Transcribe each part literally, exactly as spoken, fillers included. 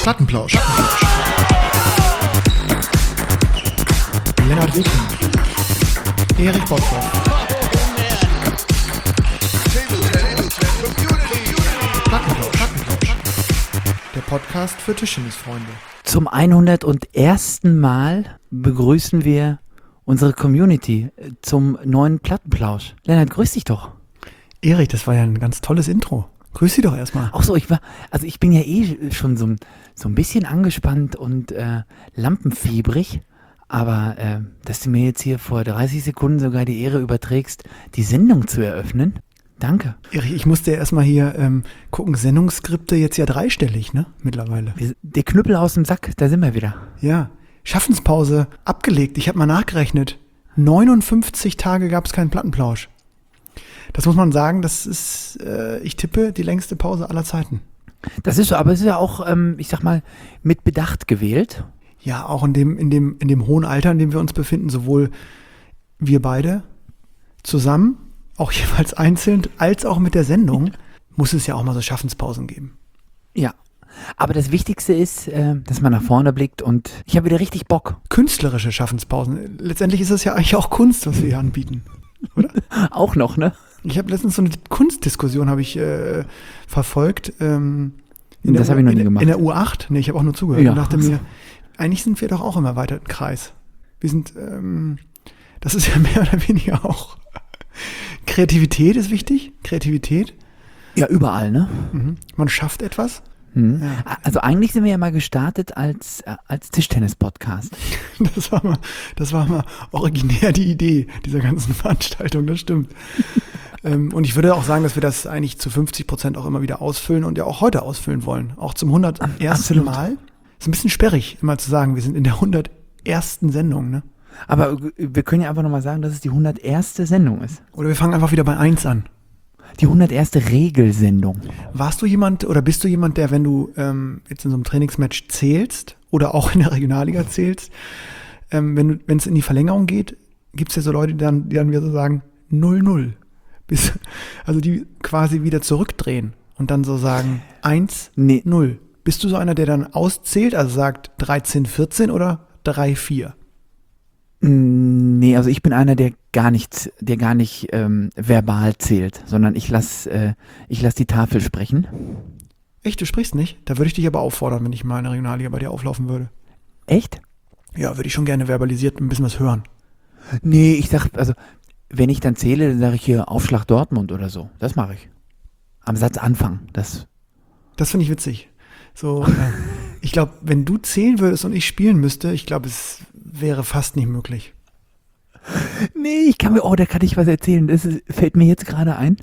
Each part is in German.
Plattenplausch. Lennart Wiking. Erich Bosbach. Plattenplausch. Der Podcast für Tischtennisfreunde. Zum hundertersten Mal begrüßen wir unsere Community zum neuen Plattenplausch. Lennart, grüß dich doch. Erich, das war ja ein ganz tolles Intro. Grüß dich doch erstmal. Ach so, ich war, also ich bin ja eh schon so, so ein bisschen angespannt und äh, lampenfiebrig, aber äh, dass du mir jetzt hier vor dreißig Sekunden sogar die Ehre überträgst, die Sendung zu eröffnen, danke. Erich, ich musste ja erstmal hier ähm, gucken, Sendungsskripte jetzt ja dreistellig, ne, mittlerweile. Wir, der Knüppel aus dem Sack, da sind wir wieder. Ja, Schaffenspause abgelegt, ich habe mal nachgerechnet, neunundfünfzig Tage gab es keinen Plattenplausch. Das muss man sagen, das ist, äh, ich tippe, die längste Pause aller Zeiten. Das ist so, aber es ist ja auch, ähm, ich sag mal, mit Bedacht gewählt. Ja, auch in dem, in dem, in dem hohen Alter, in dem wir uns befinden, sowohl wir beide zusammen, auch jeweils einzeln, als auch mit der Sendung, muss es ja auch mal so Schaffenspausen geben. Ja, aber das Wichtigste ist, äh, dass man nach vorne blickt und ich habe wieder richtig Bock. Künstlerische Schaffenspausen. Letztendlich ist das ja eigentlich auch Kunst, was wir hier anbieten, oder? Auch noch, ne? Ich habe letztens so eine Kunstdiskussion habe ich äh, verfolgt. Ähm, in das der, habe ich noch nie in, gemacht. In der U acht. Nee, ich habe auch nur zugehört Ja. und dachte mir, eigentlich sind wir doch auch im erweiterten Kreis. Wir sind, ähm, das ist ja mehr oder weniger auch. Kreativität ist wichtig. Kreativität. Ja, überall, ne? Mhm. Man schafft etwas. Mhm. Ja. Also eigentlich sind wir ja mal gestartet als, äh, als Tischtennis-Podcast. Das war mal, das war mal originär die Idee dieser ganzen Veranstaltung, das stimmt. ähm, und ich würde auch sagen, dass wir das eigentlich zu fünfzig Prozent auch immer wieder ausfüllen und ja auch heute ausfüllen wollen. Auch zum hundertersten Absolut. Mal. Ist ein bisschen sperrig, immer zu sagen, wir sind in der hundertersten Sendung, ne? Aber wir können ja einfach nochmal sagen, dass es die hunderterste Sendung ist. Oder wir fangen einfach wieder bei eins an. Die hunderterste Regelsendung. Warst du jemand oder bist du jemand, der, wenn du ähm, jetzt in so einem Trainingsmatch zählst oder auch in der Regionalliga zählst, ähm, wenn du, wenn es in die Verlängerung geht, gibt es ja so Leute, die dann, die dann wieder so sagen, null null. Bis, also die quasi wieder zurückdrehen und dann so sagen, eins null. Nee. Bist du so einer, der dann auszählt, also sagt dreizehn vierzehn oder drei vier? Nee, also ich bin einer, der gar nicht, der gar nicht ähm, verbal zählt, sondern ich lasse äh, ich lass die Tafel sprechen. Echt, du sprichst nicht? Da würde ich dich aber auffordern, wenn ich mal in der Regionalliga bei dir auflaufen würde. Echt? Ja, würde ich schon gerne verbalisiert ein bisschen was hören. Nee, ich sag, also wenn ich dann zähle, dann sage ich hier Aufschlag Dortmund oder so. Das mache ich. Am Satz Anfang. Das, das finde ich witzig. So, äh, ich glaube, wenn du zählen würdest und ich spielen müsste, ich glaube, es wäre fast nicht möglich. Nee, ich kann mir, oh, da kann ich was erzählen. Das ist, fällt mir jetzt gerade ein.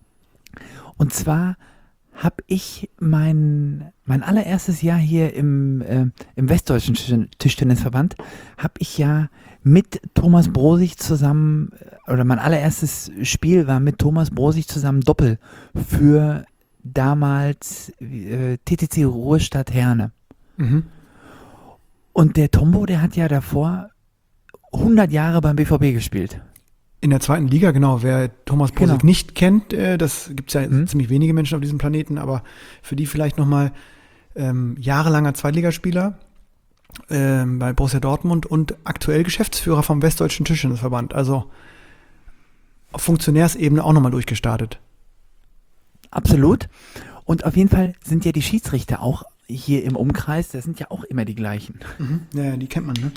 Und zwar habe ich mein, mein allererstes Jahr hier im, äh, im Westdeutschen Tischtennisverband, habe ich ja mit Thomas Brosig zusammen, oder mein allererstes Spiel war mit Thomas Brosig zusammen Doppel für damals äh, T T C Ruhrstadt Herne. Mhm. Und der Tombo, der hat ja davor hundert Jahre beim B V B gespielt. In der zweiten Liga, genau. Wer Thomas Brosig Genau. nicht kennt, äh, das gibt es ja Mhm. ziemlich wenige Menschen auf diesem Planeten, aber für die vielleicht nochmal ähm, jahrelanger Zweitligaspieler ähm, bei Borussia Dortmund und aktuell Geschäftsführer vom Westdeutschen Tischtennisverband. Also auf Funktionärsebene auch nochmal durchgestartet. Absolut. Und auf jeden Fall sind ja die Schiedsrichter auch hier im Umkreis, das sind ja auch immer die gleichen. Mhm. Ja, die kennt man, ne?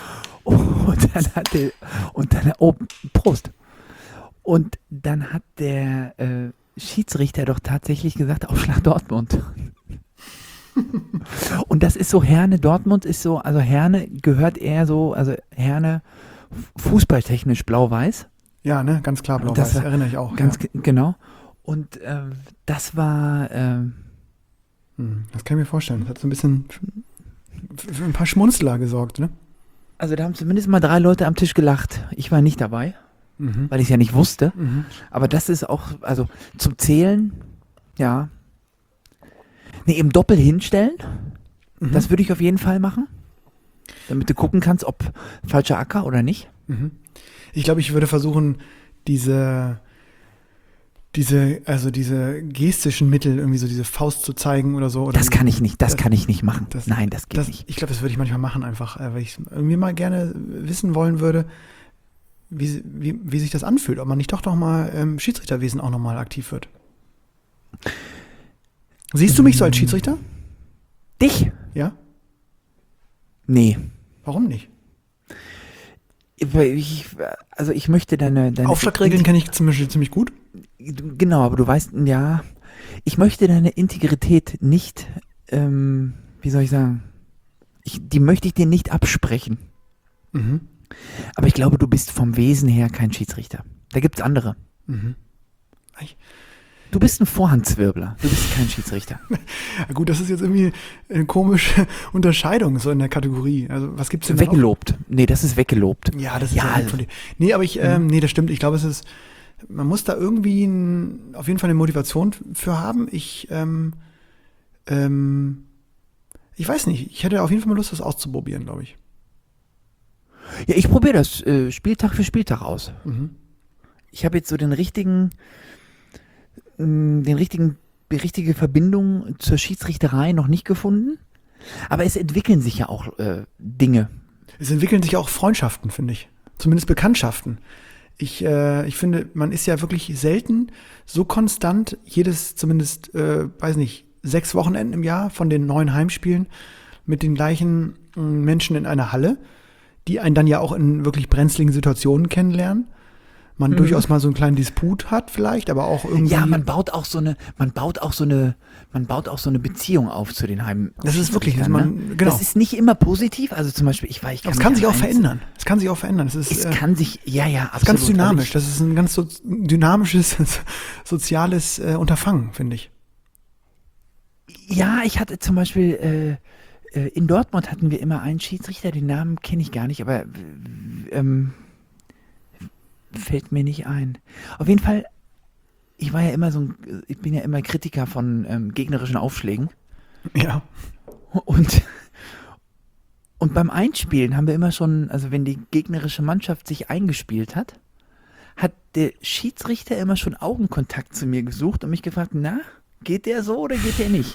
Und dann hat der, und dann, oh, Prost. Und dann hat der äh, Schiedsrichter doch tatsächlich gesagt, Aufschlag Dortmund. Und das ist so, Herne Dortmund ist so, also Herne gehört eher so, also Herne fußballtechnisch blau-weiß. Ja, ne, ganz klar, blau-weiß, Das war- erinnere ich auch. Ganz ja. ge- genau. Und ähm, das war, ähm, Hm, Das kann ich mir vorstellen. Das hat so ein bisschen für, für ein paar Schmunzler gesorgt, ne? also da haben zumindest mal drei Leute am Tisch gelacht. Ich war nicht dabei, Mhm. weil ich es ja nicht wusste. Mhm. Aber das ist auch, also zum Zählen, ja. Nee, im Doppel hinstellen, Mhm. das würde ich auf jeden Fall machen. Damit du gucken kannst, ob falscher Acker oder nicht. Mhm. Ich glaube, ich würde versuchen, diese diese, also diese gestischen Mittel, irgendwie so diese Faust zu zeigen oder so. Oder Das kann ich nicht, das, das kann ich nicht machen. Das, Nein, das geht das, nicht. Ich glaube, das würde ich manchmal machen einfach, äh, weil ich irgendwie mal gerne wissen wollen würde, wie, wie, wie sich das anfühlt, ob man nicht doch noch mal im Schiedsrichterwesen auch noch mal aktiv wird. Siehst du mich so als Schiedsrichter? Dich? Ja? Nee. Warum nicht? Ich, also ich möchte deine... deine Aufschlagregeln kenne ich zum Beispiel ziemlich gut. Genau, aber du weißt, ja, ich möchte deine Integrität nicht, ähm, wie soll ich sagen, ich, die möchte ich dir nicht absprechen. Mhm. Aber ich glaube, du bist vom Wesen her kein Schiedsrichter. Da gibt es andere. Mhm. Ich, Du bist ein Vorhandzwirbler, du bist kein Schiedsrichter. Ja, gut, das ist jetzt irgendwie eine komische Unterscheidung so in der Kategorie. Also was gibt's denn da noch? Weggelobt. Nee, das ist weggelobt. Ja, das ist Ja, ja lieb von dir. Nee, aber ich, ähm, nee, das stimmt. Ich glaube, es ist, man muss da irgendwie ein, auf jeden Fall eine Motivation für haben. Ich, ähm, ähm, ich weiß nicht. Ich hätte auf jeden Fall mal Lust, das auszuprobieren, glaube ich. Ja, ich probiere das äh, Spieltag für Spieltag aus. Mhm. Ich habe jetzt so den richtigen, mh, den richtigen, die richtige Verbindung zur Schiedsrichterei noch nicht gefunden. Aber es entwickeln sich ja auch äh, Dinge. Es entwickeln sich auch Freundschaften, finde ich. Zumindest Bekanntschaften. Ich, äh, ich finde, man ist ja wirklich selten so konstant, jedes zumindest, äh, weiß nicht, sechs Wochenenden im Jahr von den neuen Heimspielen mit den gleichen äh, Menschen in einer Halle, die einen dann ja auch in wirklich brenzligen Situationen kennenlernen. Man Mhm. durchaus mal so einen kleinen Disput hat vielleicht, aber auch irgendwie. Ja, man baut auch so eine, man baut auch so eine, man baut auch so eine Beziehung auf zu den Heim. Das ist wirklich, Schiedsrichtern, man, ne? genau. Das ist nicht immer positiv. Also zum Beispiel, ich weiß, ich kann Aber es mich kann sich an auch eins- verändern. Es kann sich auch verändern. Es ist, Es äh, kann sich, ja, ja, absolut. ist ganz dynamisch. Also Das ist ein ganz so dynamisches, soziales äh, Unterfangen, finde ich. ich, ja, ich hatte zum Beispiel äh, äh, in Dortmund hatten wir immer einen Schiedsrichter, den Namen kenne ich gar nicht, aber ähm, fällt mir nicht ein. Auf jeden Fall, ich war ja immer so ein, ich bin ja immer Kritiker von ähm, gegnerischen Aufschlägen. Ja. Und, und beim Einspielen haben wir immer schon, also wenn die gegnerische Mannschaft sich eingespielt hat, hat der Schiedsrichter immer schon Augenkontakt zu mir gesucht und mich gefragt, na, geht der so oder geht der nicht?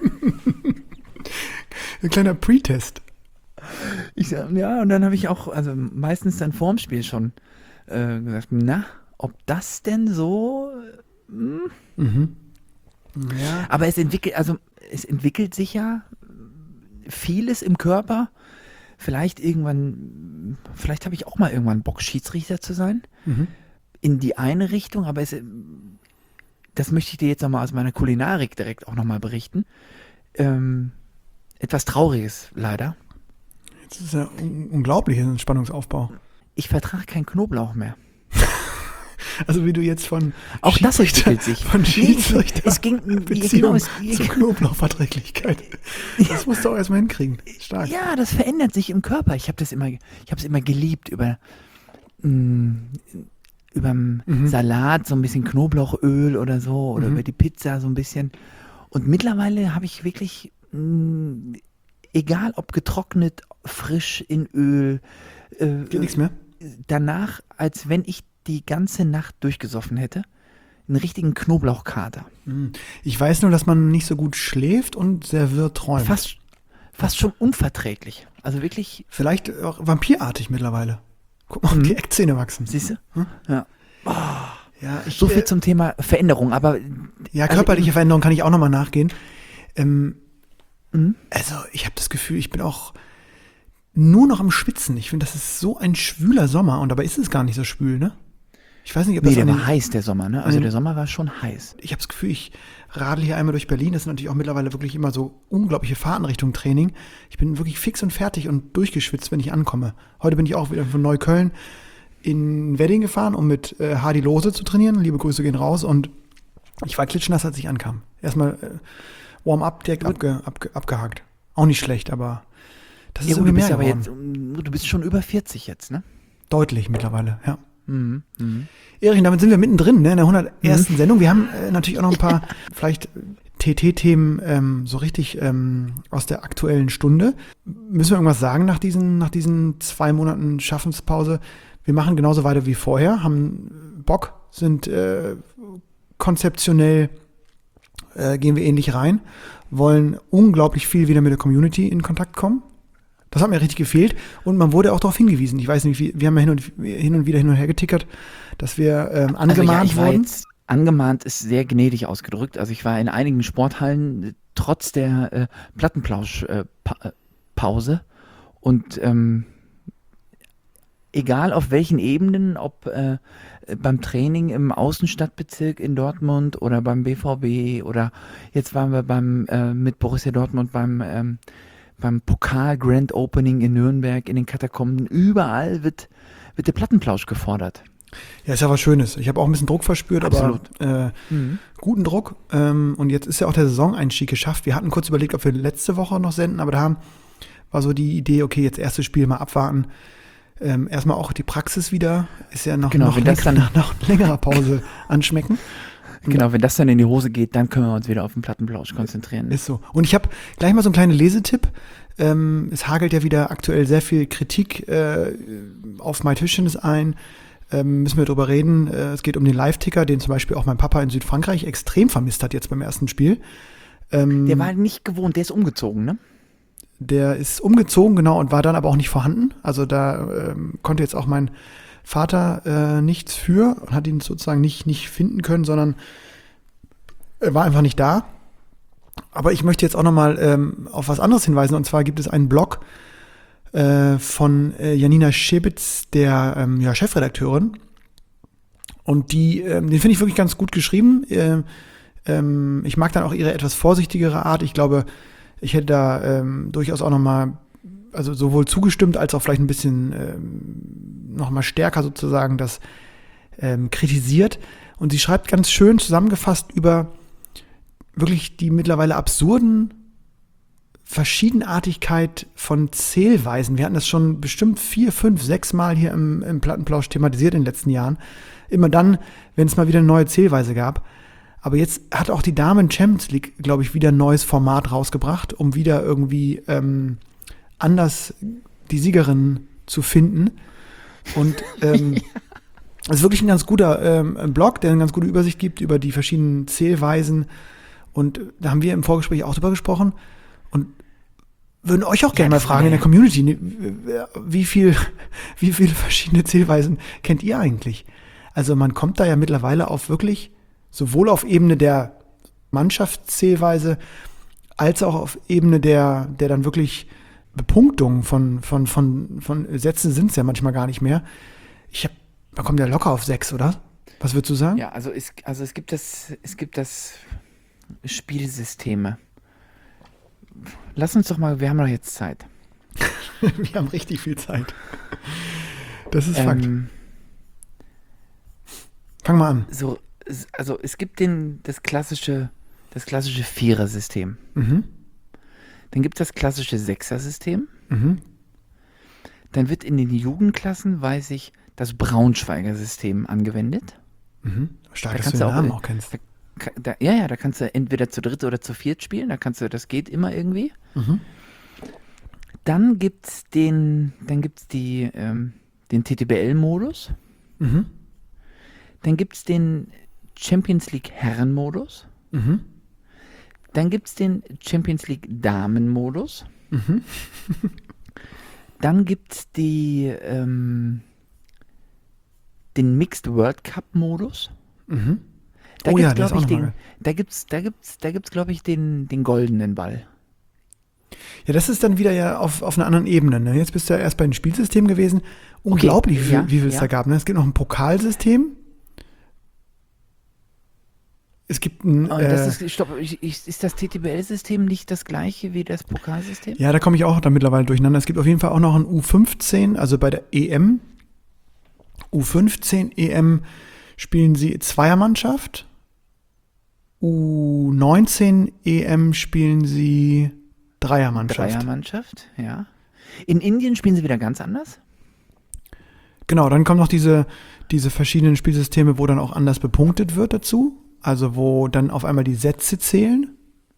Ein kleiner Pre-Test. Ich sag, ja, und dann habe ich auch, also meistens dann vorm Spiel schon äh, gesagt, na, ob das denn so, hm? Mhm. Ja. Aber es entwickelt, also es entwickelt sich ja vieles im Körper. Vielleicht irgendwann, vielleicht habe ich auch mal irgendwann Bock, Schiedsrichter zu sein. Mhm. In die eine Richtung, aber es, das möchte ich dir jetzt nochmal aus meiner Kulinarik direkt auch nochmal berichten. Ähm, etwas Trauriges, leider. Das ist ja un- unglaublich, ein Spannungsaufbau. Ich vertrage keinen Knoblauch mehr. Also wie du jetzt von Auch das Schiedsrichter- entwickelt sich. von Schiedsrichter Nee, es ging, ja, Beziehung genau, es, zur Knoblauchverträglichkeit. Das musst du auch erstmal hinkriegen. Stark. ja, das verändert sich im Körper. Ich habe das immer, ich habe es immer geliebt, über mh, überm Mhm. Salat so ein bisschen Knoblauchöl oder so oder Mhm. über die Pizza so ein bisschen. Und mittlerweile habe ich wirklich, mh, egal ob getrocknet, frisch in Öl, äh, Geht nichts mehr? danach, als wenn ich die ganze Nacht durchgesoffen hätte, einen richtigen Knoblauchkater. Mhm. Ich weiß nur, dass man nicht so gut schläft und sehr wirr träumt. Fast, fast schon unverträglich. Also wirklich, Vielleicht auch vampirartig mittlerweile. Guck mal, Mhm. die Eckzähne wachsen. siehst du? Hm? Ja. Ja, ich, So viel äh, zum Thema Veränderung, aber ja, also körperliche eben- Veränderungen kann ich auch nochmal nachgehen. Ähm, Mhm. Also, ich habe das Gefühl, ich bin auch nur noch am Schwitzen. Ich finde, das ist so ein schwüler Sommer und dabei ist es gar nicht so schwül, ne? Ich weiß nicht, ob Nee, das der an den, war heiß, der Sommer, ne? Also an den- der Sommer war schon heiß. Ich habe das Gefühl, ich radel hier einmal durch Berlin. Das ist natürlich auch mittlerweile wirklich immer so unglaubliche Fahrten Richtung Training. Ich bin wirklich fix und fertig und durchgeschwitzt, wenn ich ankomme. Heute bin ich auch wieder von Neukölln in Wedding gefahren, um mit äh, Hardy Lose zu trainieren. Liebe Grüße gehen raus. Und ich war klitschnass, als ich ankam. Erstmal äh, Warm-up direkt abge, abge, abgehakt. Auch nicht schlecht, aber das ist Ja, gut, irgendwie du mehr bist aber geworden. jetzt, du bist schon über vierzig jetzt, ne? Deutlich mittlerweile, ja. Mhm. Mhm. Erich, damit sind wir mittendrin, ne, in der hundertersten Sendung. Wir haben äh, natürlich auch noch ein paar vielleicht T T-Themen ähm, so richtig ähm, aus der aktuellen Stunde. Müssen wir irgendwas sagen nach diesen, nach diesen zwei Monaten Schaffenspause? Wir machen genauso weiter wie vorher, haben Bock, sind äh, konzeptionell äh, gehen wir ähnlich rein, wollen unglaublich viel wieder mit der Community in Kontakt kommen. Das hat mir richtig gefehlt und man wurde auch darauf hingewiesen. Ich weiß nicht, wie, wir haben ja hin und, hin und wieder hin und her getickert, dass wir ähm, angemahnt also ja, ich war wurden. Jetzt, angemahnt ist sehr gnädig ausgedrückt. Also ich war in einigen Sporthallen äh, trotz der äh, Plattenplausch-Pause äh, und ähm, egal auf welchen Ebenen, ob äh, beim Training im Außenstadtbezirk in Dortmund oder beim B V B oder jetzt waren wir beim äh, mit Borussia Dortmund beim ähm, beim Pokal Grand Opening in Nürnberg in den Katakomben, überall wird, wird der Plattenplausch gefordert. Ja, ist ja was Schönes. Ich habe auch ein bisschen Druck verspürt, Absolut. aber äh, Mhm. guten Druck. Ähm, und jetzt ist ja auch der Saisoneinstieg geschafft. Wir hatten kurz überlegt, ob wir letzte Woche noch senden, aber da haben, war so die Idee, okay, jetzt erstes Spiel mal abwarten. Ähm, erstmal auch die Praxis wieder, ist ja noch, Genau, noch, wenn das länger, dann- noch längerer Pause anschmecken. Genau, wenn das dann in die Hose geht, dann können wir uns wieder auf den Plattenplausch konzentrieren. Ist so. Und ich habe gleich mal so einen kleinen Lesetipp. Ähm, es hagelt ja wieder aktuell sehr viel Kritik äh, auf MyTischtennis ein. Ähm, müssen wir drüber reden. Äh, es geht um den Live-Ticker, den zum Beispiel auch mein Papa in Südfrankreich extrem vermisst hat jetzt beim ersten Spiel. Ähm, Der war nicht gewohnt, der ist umgezogen, ne? Der ist umgezogen, genau, und war dann aber auch nicht vorhanden. Also da ähm, konnte jetzt auch mein Vater äh, nichts für und hat ihn sozusagen nicht, nicht finden können, sondern er war einfach nicht da. Aber ich möchte jetzt auch nochmal ähm, auf was anderes hinweisen. Und zwar gibt es einen Blog äh, von äh, Janina Schibitz, der ähm, ja, Chefredakteurin. Und die, ähm, den finde ich wirklich ganz gut geschrieben. Äh, ähm, ich mag dann auch ihre etwas vorsichtigere Art. Ich glaube, ich hätte da ähm, durchaus auch nochmal, also sowohl zugestimmt, als auch vielleicht ein bisschen ähm, nochmal stärker sozusagen das ähm, kritisiert. Und sie schreibt ganz schön zusammengefasst über wirklich die mittlerweile absurden Verschiedenartigkeit von Zählweisen. Wir hatten das schon bestimmt vier, fünf, sechs Mal hier im, im Plattenplausch thematisiert in den letzten Jahren. Immer dann, wenn es mal wieder eine neue Zählweise gab. Aber jetzt hat auch die Damen Champions League, glaube ich, wieder ein neues Format rausgebracht, um wieder irgendwie ähm, anders die Siegerin zu finden. Und ähm, es ist wirklich ein ganz guter ähm, Blog, der eine ganz gute Übersicht gibt über die verschiedenen Zählweisen. Und da haben wir im Vorgespräch auch drüber gesprochen und würden euch auch gerne mal das fragen in der Community, wie viel, wie viele verschiedene Zählweisen kennt ihr eigentlich? Also man kommt da ja mittlerweile auf wirklich, sowohl auf Ebene der Mannschaftszählweise, als auch auf Ebene der, der dann wirklich Bepunktung von, von, von, von Sätzen sind es ja manchmal gar nicht mehr. Ich hab, man kommt ja locker auf sechs, oder? Was würdest du sagen? Ja, also es, also es gibt das, es gibt das Spielsysteme. Lass uns doch mal, wir haben doch jetzt Zeit. Wir haben richtig viel Zeit. Das ist Fakt. Ähm, Fang mal an. so, es- also es gibt den, das klassische, das klassische Vierer-System. Mhm. Dann gibt es das klassische Sechser-System. Mhm. Dann wird in den Jugendklassen, weiß ich, das Braunschweiger System angewendet. Mhm. Stark, Da dass kannst du den du auch- Namen auch kennst. Ka- Da, ja, ja, da kannst du entweder zu dritt oder zu viert spielen. Da kannst du, das geht immer irgendwie. Mhm. Dann gibt's den, dann gibt's die, ähm, den T T B L-Modus. Mhm. Dann gibt's den Champions League Herren-Modus. Mhm. Dann gibt's den Champions League Damen-Modus. Mhm. Dann gibt's die, ähm, den Mixed World Cup-Modus. Mhm. Da Oh gibt's, ja, der ist glaube ich, auch noch mal den, da gibt's, da gibt's, da gibt's, glaube ich, den, den goldenen Ball. Ja, das ist dann wieder ja auf, auf einer anderen Ebene. Ne? Jetzt bist du ja erst bei den Spielsystemen gewesen. Unglaublich, wie, viel- ja, wie viel es ja. da gab. Ne? Es gibt noch ein Pokalsystem. Es gibt ein. Oh, Äh, das ist, stopp, ich, ich, ist das T T B L-System nicht das gleiche wie das Pokalsystem? ja, da komme ich auch dann mittlerweile durcheinander. Es gibt auf jeden Fall auch noch ein U fünfzehn, also bei der E M. U fünfzehn E M spielen sie Zweiermannschaft. U neunzehn E M spielen sie Dreiermannschaft. Dreiermannschaft, ja. In Indien spielen sie wieder ganz anders. Genau, dann kommen noch diese, diese verschiedenen Spielsysteme, wo dann auch anders bepunktet wird dazu. Also wo dann auf einmal die Sätze zählen.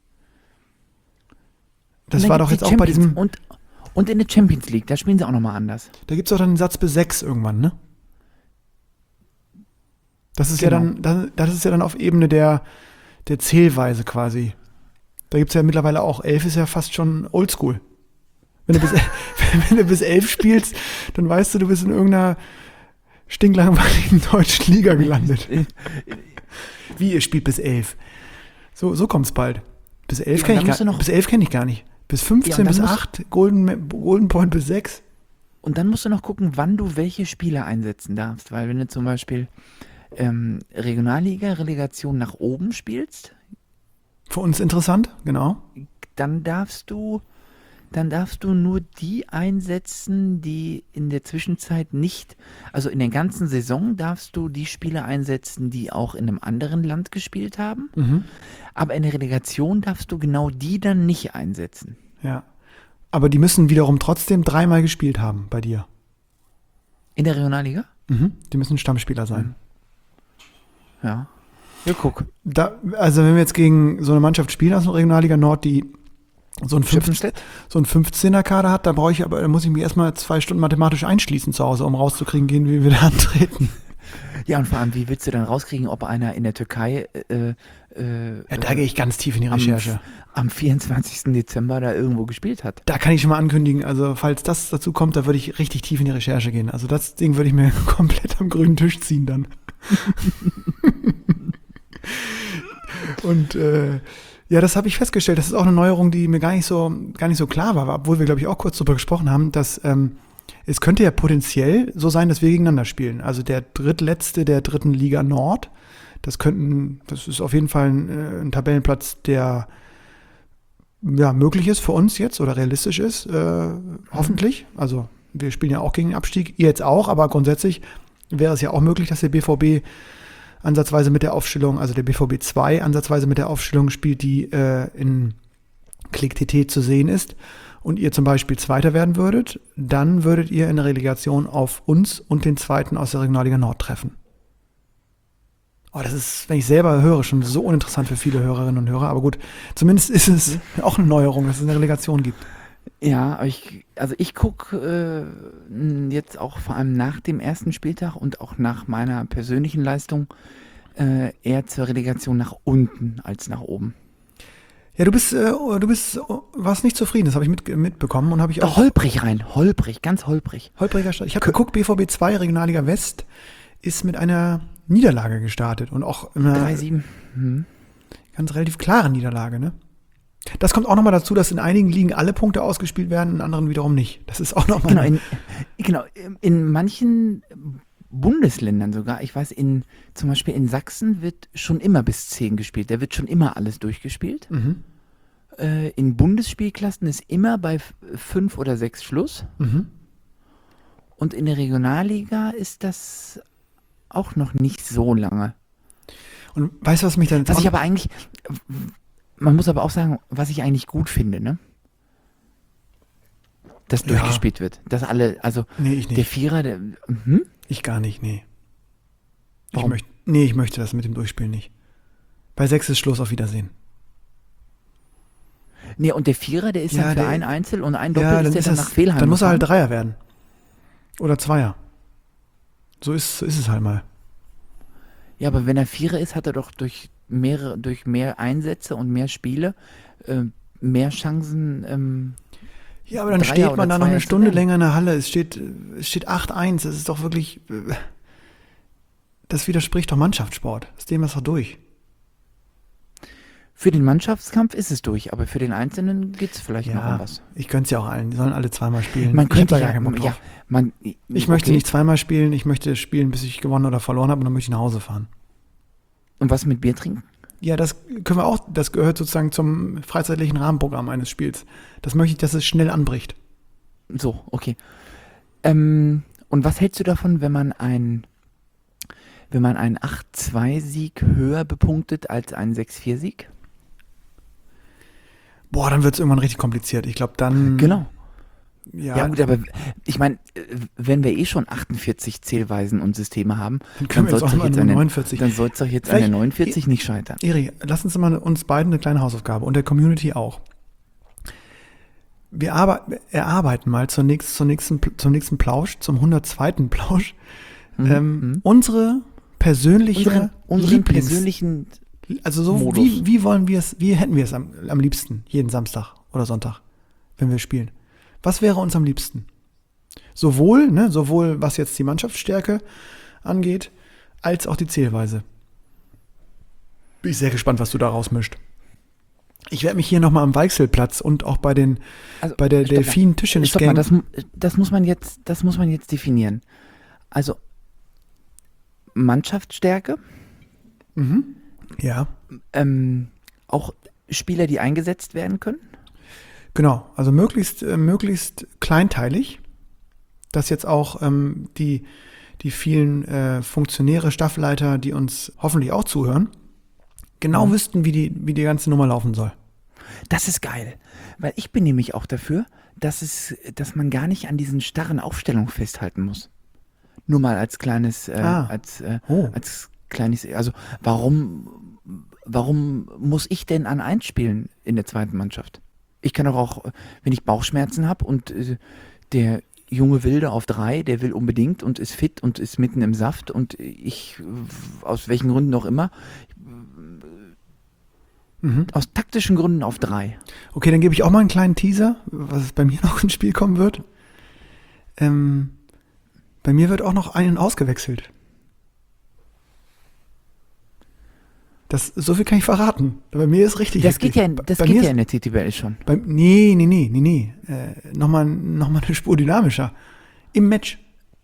Das Und dann war doch gibt's jetzt die auch bei Champions- diesem, Und, und in der Champions League, da spielen sie auch nochmal anders. da gibt es auch dann einen Satz bis sechs irgendwann, ne? Das ist Genau. ja dann, das, das ist ja dann auf Ebene der, der Zählweise quasi. Da gibt es ja mittlerweile auch, elf ist ja fast schon oldschool. Wenn du bis, wenn du bis elf spielst, dann weißt du, du bist in irgendeiner stinklangweiligen deutschen Liga gelandet. Wie, ihr spielt bis elf? So, so kommt es bald. Bis elf Ja, kenne dann ich, musst du gar- noch- bis elf kenn ich gar nicht. Bis fünfzehn, Ja, und bis dann musst- acht, Golden, Golden Point bis sechs. Und dann musst du noch gucken, wann du welche Spieler einsetzen darfst. Weil wenn du zum Beispiel ähm, Regionalliga, Relegation nach oben spielst, Für uns interessant, genau. dann darfst du, dann darfst du nur die einsetzen, die in der Zwischenzeit nicht, also in der ganzen Saison darfst du die Spieler einsetzen, die auch in einem anderen Land gespielt haben. Mhm. Aber in der Relegation darfst du genau die dann nicht einsetzen. Ja. Aber die müssen wiederum trotzdem dreimal gespielt haben bei dir. In der Regionalliga? Mhm. Die müssen Stammspieler sein. Ja. Ja, guck. Da, also wenn wir jetzt gegen so eine Mannschaft spielen aus der Regionalliga Nord, die so ein Schippenstedt? so ein fünfzehner-Kader hat, da brauche ich aber, da muss ich mich erstmal zwei Stunden mathematisch einschließen zu Hause, um rauszukriegen, gehen, wie wir da antreten. Ja, und vor allem, wie willst du dann rauskriegen, ob einer in der Türkei äh, äh, Ja, da gehe ich ganz tief in die am, Recherche. am vierundzwanzigsten Dezember da irgendwo gespielt hat? Da kann ich schon mal ankündigen, also falls das dazu kommt, da würde ich richtig tief in die Recherche gehen. Also das Ding würde ich mir komplett am grünen Tisch ziehen dann. Und äh, ja, das habe ich festgestellt. Das ist auch eine Neuerung, die mir gar nicht so, gar nicht so klar war, obwohl wir, glaube ich, auch kurz darüber gesprochen haben, dass ähm, es könnte ja potenziell so sein, dass wir gegeneinander spielen. Also der drittletzte der dritten Liga Nord, das könnten, das ist auf jeden Fall ein, äh, ein Tabellenplatz, der ja möglich ist für uns jetzt oder realistisch ist, äh, hoffentlich. Also wir spielen ja auch gegen den Abstieg, ihr jetzt auch, aber grundsätzlich wäre es ja auch möglich, dass der B V B ansatzweise mit der Aufstellung, also der B V B zwei ansatzweise mit der Aufstellung spielt, die äh, in Click T T zu sehen ist und ihr zum Beispiel Zweiter werden würdet, dann würdet ihr in der Relegation auf uns und den Zweiten aus der Regionalliga Nord treffen. Oh, das ist, wenn ich selber höre, schon so uninteressant für viele Hörerinnen und Hörer, aber gut, zumindest ist es auch eine Neuerung, dass es eine Relegation gibt. Ja, aber ich, also ich gucke äh, jetzt auch vor allem nach dem ersten Spieltag und auch nach meiner persönlichen Leistung äh, eher zur Relegation nach unten als nach oben. Ja, du bist, äh, du bist, warst nicht zufrieden, das habe ich mit, mitbekommen und habe ich Da auch. holprig rein, holprig, ganz holprig. Holpriger Start. Ich habe geguckt, B V B zwei Regionalliga West ist mit einer Niederlage gestartet und auch in einer drei sieben. Hm. ganz relativ klaren Niederlage, ne? Das kommt auch nochmal dazu, dass in einigen Ligen alle Punkte ausgespielt werden, in anderen wiederum nicht. Das ist auch nochmal. Genau, in, genau, in manchen Bundesländern sogar, ich weiß, in zum Beispiel in Sachsen wird schon immer bis zehn gespielt. Da wird schon immer alles durchgespielt. Mhm. Äh, in Bundesspielklassen ist immer bei f- fünf oder sechs Schluss. Mhm. Und in der Regionalliga ist das auch noch nicht so lange. Und weißt du, was mich dann jetzt Was auch- ich aber eigentlich, man muss aber auch sagen, was ich eigentlich gut finde, ne? Dass Ja. durchgespielt wird. Dass alle, also Nee, ich der nicht. Vierer, der, hm? Ich gar nicht, nee. Ich Warum? möchte, nee, ich möchte das mit dem Durchspielen nicht. Bei sechs ist Schluss, auf Wiedersehen. Nee, und der Vierer, der ist Ja, dann für der- ein Einzel und ein Doppel Ja, ist dann der ist dann das, nach Fehlheim dann muss er halt gefahren. Dreier werden. Oder Zweier. So ist, so ist es halt mal. Ja, aber wenn er Vierer ist, hat er doch durch mehrere, durch mehr Einsätze und mehr Spiele äh, mehr Chancen. Ähm, Ja, aber dann Dreier steht oder man da noch Zweier eine zu Stunde werden. länger in der Halle. Es steht, es steht acht eins. Das ist doch wirklich. äh, Das widerspricht doch Mannschaftssport. Das Thema ist doch durch. für den Mannschaftskampf ist es durch, aber für den Einzelnen geht es vielleicht noch um Ja, was. ich könnte es ja auch allen. Die sollen alle zweimal spielen. Man ich hab könnte da ja, gar keinen Bock ja, drauf. man, Ich möchte okay. nicht zweimal spielen. Ich möchte spielen, bis ich gewonnen oder verloren habe und dann möchte ich nach Hause fahren. Und was mit Bier trinken? Ja, das können wir auch. Das gehört sozusagen zum freizeitlichen Rahmenprogramm eines Spiels. Das möchte ich, dass es schnell anbricht. So, okay. Ähm, und was hältst du davon, wenn man ein wenn man einen acht zwei Sieg höher bepunktet als einen sechs vier Sieg? Boah, dann wird es irgendwann richtig kompliziert. Ich glaube, dann. Genau. Ja, Ja, gut, aber ich meine, wenn wir eh schon achtundvierzig Zählweisen und Systeme haben, dann können dann wir jetzt soll auch es doch mal jetzt nur an der neunundvierzig. dann soll's doch jetzt an Vielleicht- der neunundvierzig nicht scheitern. Eri, lass uns mal uns beiden eine kleine Hausaufgabe und der Community auch. Wir arbeiten, erarbeiten mal zur nächsten, zur nächsten, zum nächsten Plausch, zum hundertzweiten Plausch, Mhm, ähm, mhm. unsere persönliche unseren, unseren Lieblings- persönlichen Also so, Modus. wie, wie wollen wir es, wie hätten wir es am, am liebsten, jeden Samstag oder Sonntag, wenn wir spielen? Was wäre uns am liebsten? Sowohl, ne, sowohl was jetzt die Mannschaftsstärke angeht, als auch die Zählweise. Bin ich sehr gespannt, was du da rausmischt. Ich werde mich hier nochmal am Weichselplatz und auch bei den Also, bei der stopp mal. Delfin Tischtennis Stopp mal, Gang. das, mu- das muss man jetzt, das muss man jetzt definieren. Also Mannschaftsstärke, Mhm. Ja, ähm, auch Spieler, die eingesetzt werden können. genau. Also möglichst, äh, möglichst kleinteilig, dass jetzt auch ähm, die, die vielen äh, Funktionäre, Staffleiter, die uns hoffentlich auch zuhören, genau Mhm. wüssten, wie die, wie die ganze Nummer laufen soll. Das ist geil, weil ich bin nämlich auch dafür, dass es, dass man gar nicht an diesen starren Aufstellungen festhalten muss. Nur mal als kleines, äh, Ah. als, äh, Oh. als kleines, also warum, warum muss ich denn an eins spielen in der zweiten Mannschaft? Ich kann doch auch, wenn ich Bauchschmerzen habe und äh, der junge Wilde auf drei, der will unbedingt und ist fit und ist mitten im Saft und ich, äh, aus welchen Gründen auch immer, Mhm. aus taktischen Gründen auf drei. Okay, dann gebe ich auch mal einen kleinen Teaser, was bei mir noch ins Spiel kommen wird. Ähm, bei mir wird auch noch einen ausgewechselt. Das, so viel kann ich verraten. Bei mir ist richtig Das heftig. geht ja, in, das bei geht mir ja ist, in der T T B L schon. bei, nee, nee, nee, nee, nee. Äh, nochmal, nochmal eine Spur dynamischer. Im Match.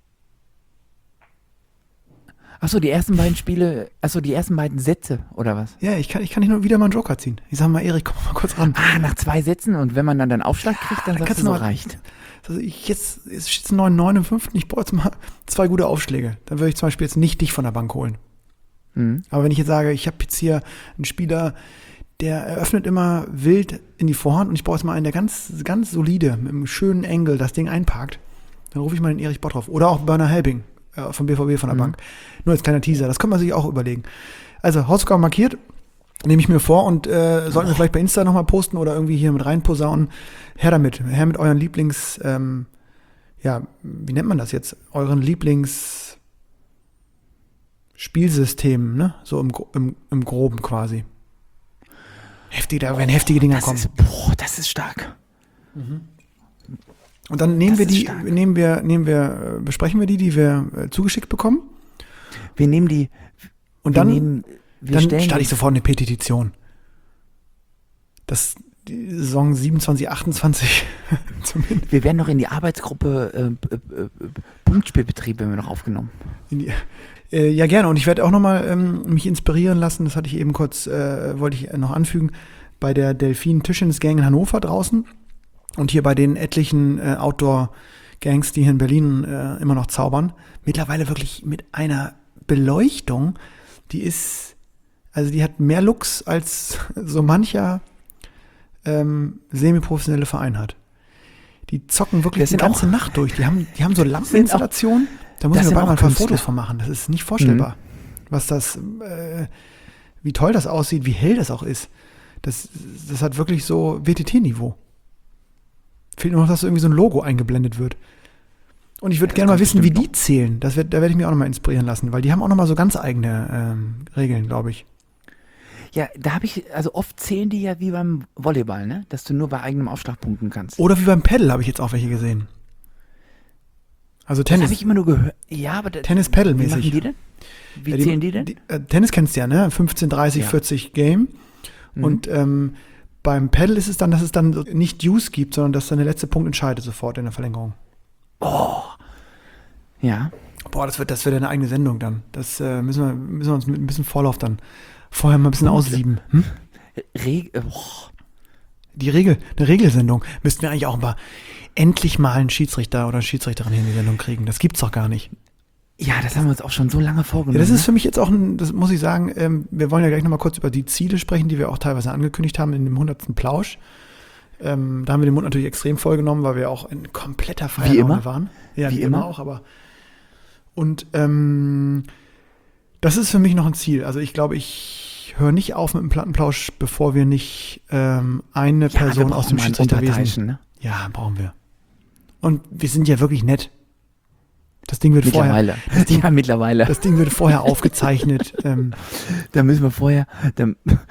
Achso, die ersten beiden Spiele, achso, die ersten beiden Sätze, oder was? Ja, ich kann, ich kann nicht nur wieder mal einen Joker ziehen. Ich sag mal, Erik, komm mal kurz ran. Ah, nach zwei Sätzen und wenn man dann den Aufschlag kriegt, dann dann sagst kannst du, du so noch- reicht. Also ich jetzt, jetzt steht es neun neun im fünften. Ich brauche jetzt mal zwei gute Aufschläge. Dann würde ich zum Beispiel jetzt nicht dich von der Bank holen. Mhm. Aber wenn ich jetzt sage, ich habe jetzt hier einen Spieler, der eröffnet immer wild in die Vorhand und ich brauche jetzt mal einen, der ganz, ganz solide, mit einem schönen Engel das Ding einparkt, dann rufe ich mal den Erich Bottroff. Oder auch Bernhard Helbing äh, vom B V B von der Mhm. Bank. Nur als kleiner Teaser, das kann man sich auch überlegen. Also Hausaufgaben markiert, nehme ich mir vor und äh, sollten wir vielleicht bei Insta nochmal posten oder irgendwie hier mit reinposaunen. Her damit, her mit euren Lieblings, ähm, ja, wie nennt man das jetzt? Euren Lieblings Spielsystem, ne? So im, Gro- im, im Groben quasi. Heftig, da werden heftige Dinger Das kommen. ist, boah, das ist stark. Und dann nehmen das wir ist die, stark. nehmen wir, nehmen wir, äh, besprechen wir die, die wir äh, zugeschickt bekommen. Wir nehmen die, Und wir dann, nehmen, wir dann stellen starte die- ich sofort eine Petition. Das die Saison siebenundzwanzig, achtundzwanzig zumindest. wir werden noch in die Arbeitsgruppe äh, äh, äh, Punktspielbetrieb, wenn wir noch aufgenommen. In die, äh, ja, gerne. Und ich werde auch nochmal ähm, mich inspirieren lassen. Das hatte ich eben kurz, äh, wollte ich noch anfügen, bei der Delfin Tischtennis Gang in Hannover draußen und hier bei den etlichen äh, Outdoor-Gangs, die hier in Berlin äh, immer noch zaubern. Mittlerweile wirklich mit einer Beleuchtung, die ist, also die hat mehr Lux als so mancher ähm, semi-professionelle Verein hat. Die zocken wirklich Das die sind ganze auch- Nacht durch. Die haben, die haben so sind auch- Lampeninstallationen. Da muss das ich mir sind bald auch mal ein paar Künstler. Fotos von machen. Das ist nicht vorstellbar. Was das, äh, wie toll das aussieht, wie hell das auch ist. Das, das hat wirklich so W T T-Niveau. Fehlt nur noch, dass so irgendwie so ein Logo eingeblendet wird. Und ich würde Ja, das gerne mal kommt wissen, wie bestimmt die zählen. Das wird, da werde ich mich auch nochmal inspirieren lassen, weil die haben auch nochmal so ganz eigene ähm, Regeln, glaube ich. Ja, da habe ich, also oft zählen die ja wie beim Volleyball, ne? Dass du nur bei eigenem Aufschlag punkten kannst. Oder wie beim Paddle habe ich jetzt auch welche gesehen. Also Das habe Tennis, ich immer nur gehört. Ja, aber da, wie machen Tennis-Paddle-mäßig. die denn? Wie Ja, zählen die denn? äh, Tennis kennst du ja, ne? fünfzehn, dreißig, Ja. vierzig Game. Mhm. Und ähm, beim Paddle ist es dann, dass es dann so nicht Deuce gibt, sondern dass dann der letzte Punkt entscheidet sofort in der Verlängerung. Ja. Boah, das wird, das wird eine eigene Sendung dann. Das äh, müssen, wir, müssen wir uns mit ein bisschen Vorlauf dann vorher mal ein bisschen Punkte. aussieben. Hm? Reg äh, boah. Die Regel, eine Regelsendung. Müssten wir eigentlich auch mal endlich mal einen Schiedsrichter oder eine Schiedsrichterin hier in die Sendung kriegen. Das gibt's doch gar nicht. Ja, das haben wir uns auch schon so lange vorgenommen. Ja, das ist ne? für mich jetzt auch ein, das muss ich sagen, ähm, wir wollen ja gleich nochmal kurz über die Ziele sprechen, die wir auch teilweise angekündigt haben in dem hundertsten Plausch. Ähm, da haben wir den Mund natürlich extrem voll genommen, weil wir auch in kompletter Feierlaune immer? waren. Ja, Wie wie, immer. immer auch, aber und ähm, das ist für mich noch ein Ziel. Also ich glaube, ich höre nicht auf mit dem Plattenplausch, bevor wir nicht ähm, eine ja, wir Person aus brauchen dem mal einen Schiedsrichterwesen. Unparteiischen, ne? Ja, brauchen wir. Und wir sind ja wirklich nett. Das Ding wird Mittlerweile. vorher. Das Ding, ja, mittlerweile. Das Ding wird vorher aufgezeichnet. ähm, Da müssen wir vorher. Da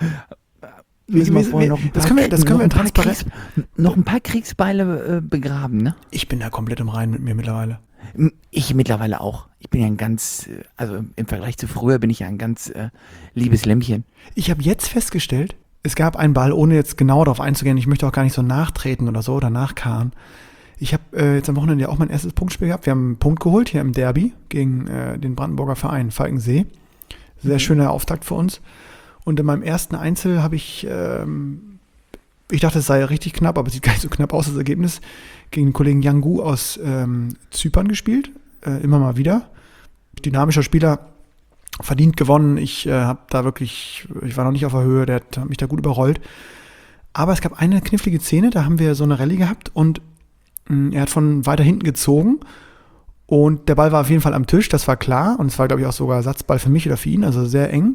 müssen wir vorher noch ein paar, das können wir, das können wir noch, ein paar transparent. Kriegs, noch ein paar Kriegsbeile äh, begraben, ne? Ich bin da komplett im Reinen mit mir mittlerweile. Ich mittlerweile auch. Ich bin ja ein ganz, also im Vergleich zu früher bin ich ja ein ganz äh, liebes Lämmchen. Ich habe jetzt festgestellt, es gab einen Ball, ohne jetzt genau darauf einzugehen, ich möchte auch gar nicht so nachtreten oder so oder nachkarren. Ich habe äh, jetzt am Wochenende ja auch mein erstes Punktspiel gehabt. Wir haben einen Punkt geholt hier im Derby gegen äh, den Brandenburger Verein Falkensee. Sehr mhm. schöner Auftakt für uns. Und in meinem ersten Einzel habe ich, ähm, ich dachte, es sei richtig knapp, aber es sieht gar nicht so knapp aus, das Ergebnis, gegen den Kollegen Yangu aus ähm, Zypern gespielt. Äh, immer mal wieder. Dynamischer Spieler, verdient gewonnen. Ich äh, habe da wirklich, ich war noch nicht auf der Höhe, der hat, hat mich da gut überrollt. Aber es gab eine knifflige Szene, da haben wir so eine Rallye gehabt und mh, er hat von weiter hinten gezogen und der Ball war auf jeden Fall am Tisch, das war klar. Und es war, glaube ich, auch sogar Ersatzball für mich oder für ihn, also sehr eng.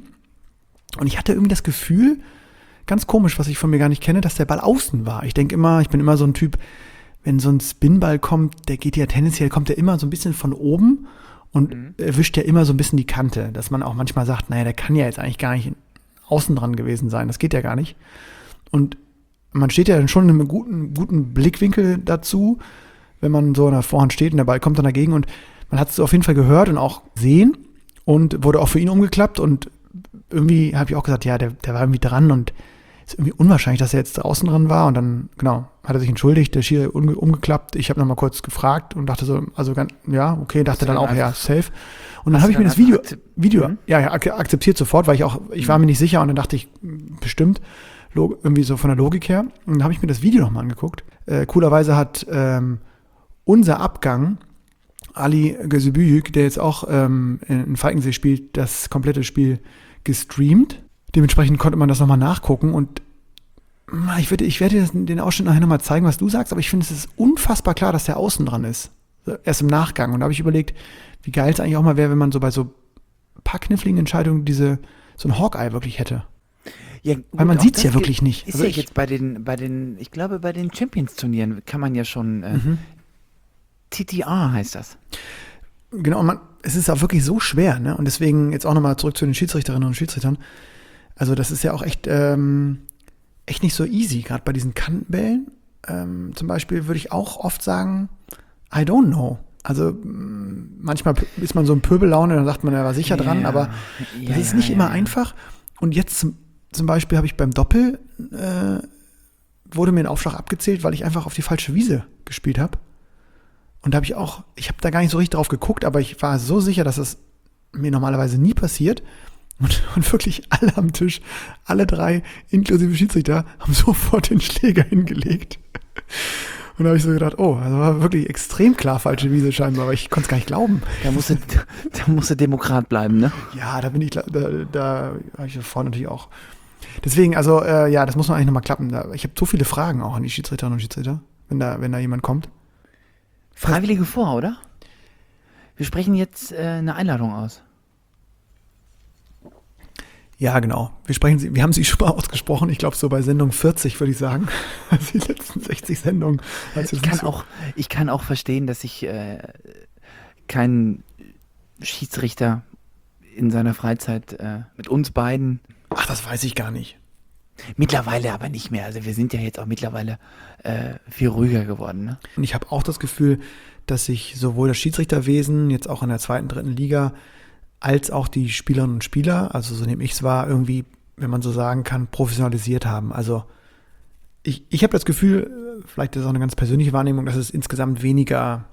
Und ich hatte irgendwie das Gefühl, ganz komisch, was ich von mir gar nicht kenne, dass der Ball außen war. Ich denke immer, ich bin immer so ein Typ, wenn so ein Spinball kommt, der geht ja tendenziell, kommt der immer so ein bisschen von oben und mhm. erwischt ja immer so ein bisschen die Kante, dass man auch manchmal sagt, naja, der kann ja jetzt eigentlich gar nicht außen dran gewesen sein, das geht ja gar nicht. Und man steht ja dann schon in einem guten, guten Blickwinkel dazu, wenn man so an der Vorhand steht und der Ball kommt dann dagegen und man hat es auf jeden Fall gehört und auch gesehen und wurde auch für ihn umgeklappt und irgendwie habe ich auch gesagt, ja, der, der war irgendwie dran und ist irgendwie unwahrscheinlich, dass er jetzt draußen dran war und dann, genau, hat er sich entschuldigt, der Schiri umge- umgeklappt. Ich habe nochmal kurz gefragt und dachte so, also ganz, ja, okay, dachte dann auch, ja, safe. Und dann habe ich mir das Video, Video, mhm. ja, ja, akzeptiert sofort, weil ich auch, ich war mir nicht sicher und dann dachte ich, bestimmt, log- irgendwie so von der Logik her. Und dann habe ich mir das Video nochmal angeguckt. Äh, coolerweise hat ähm, unser Abgang, Ali Gözübüyük, der jetzt auch ähm, in Falkensee spielt, das komplette Spiel gestreamt. Dementsprechend konnte man das nochmal nachgucken und ich, würde, ich werde dir den Ausschnitt nachher nochmal zeigen, was du sagst, aber ich finde, es ist unfassbar klar, dass der außen dran ist. Erst im Nachgang. Und da habe ich überlegt, wie geil es eigentlich auch mal wäre, wenn man so bei so ein paar kniffligen Entscheidungen diese, so ein Hawkeye wirklich hätte. Ja, gut, weil man sieht es ja wirklich nicht. Ist also ja ich, jetzt bei den, bei den, ich glaube, bei den Champions-Turnieren kann man ja schon, äh, mhm. T T R heißt das. Genau, und man, es ist auch wirklich so schwer, ne? Und deswegen jetzt auch nochmal zurück zu den Schiedsrichterinnen und Schiedsrichtern. Also das ist ja auch echt, ähm, echt nicht so easy, gerade bei diesen Kantenbällen. Ähm, zum Beispiel würde ich auch oft sagen, I don't know. Also mh, manchmal ist man so in Pöbellaune, dann sagt man, er war sicher dran, Ja, aber ja, das ist ja, nicht ja, immer ja. einfach. Und jetzt zum, zum Beispiel habe ich beim Doppel, äh, wurde mir ein Aufschlag abgezählt, weil ich einfach auf die falsche Wiese gespielt habe. Und da habe ich auch, ich habe da gar nicht so richtig drauf geguckt, aber ich war so sicher, dass es mir normalerweise nie passiert. Und, und wirklich alle am Tisch, alle drei, inklusive Schiedsrichter, haben sofort den Schläger hingelegt. Und da habe ich so gedacht, oh, also war wirklich extrem klar falsche Wiese scheinbar, aber ich konnte es gar nicht glauben. Da musst du, da musst du Demokrat bleiben, ne? Ja, da bin ich, da, da habe ich vorne natürlich auch. Deswegen, also, äh, ja, das muss man eigentlich nochmal klappen. Da, ich habe so viele Fragen auch an die Schiedsrichterinnen und Schiedsrichter, wenn da, wenn da jemand kommt. Freiwillige vor, oder? Wir sprechen jetzt äh, eine Einladung aus. Ja, genau. Wir sprechen sie, wir haben sie schon mal ausgesprochen. Ich glaube, so bei Sendung vierzig würde ich sagen. Also die letzten sechzig Sendungen. Also Ich kann, auch, ich kann auch verstehen, dass sich äh, kein Schiedsrichter in seiner Freizeit äh, mit uns beiden, Ach, das weiß ich gar nicht. mittlerweile aber nicht mehr. Also wir sind ja jetzt auch mittlerweile äh, viel ruhiger geworden. Ne? Und ich habe auch das Gefühl, dass sich sowohl das Schiedsrichterwesen, jetzt auch in der zweiten, dritten Liga, als auch die Spielerinnen und Spieler, also so nehme ich es wahr, irgendwie, wenn man so sagen kann, professionalisiert haben. Also ich, ich habe das Gefühl, vielleicht ist es auch eine ganz persönliche Wahrnehmung, dass es insgesamt weniger,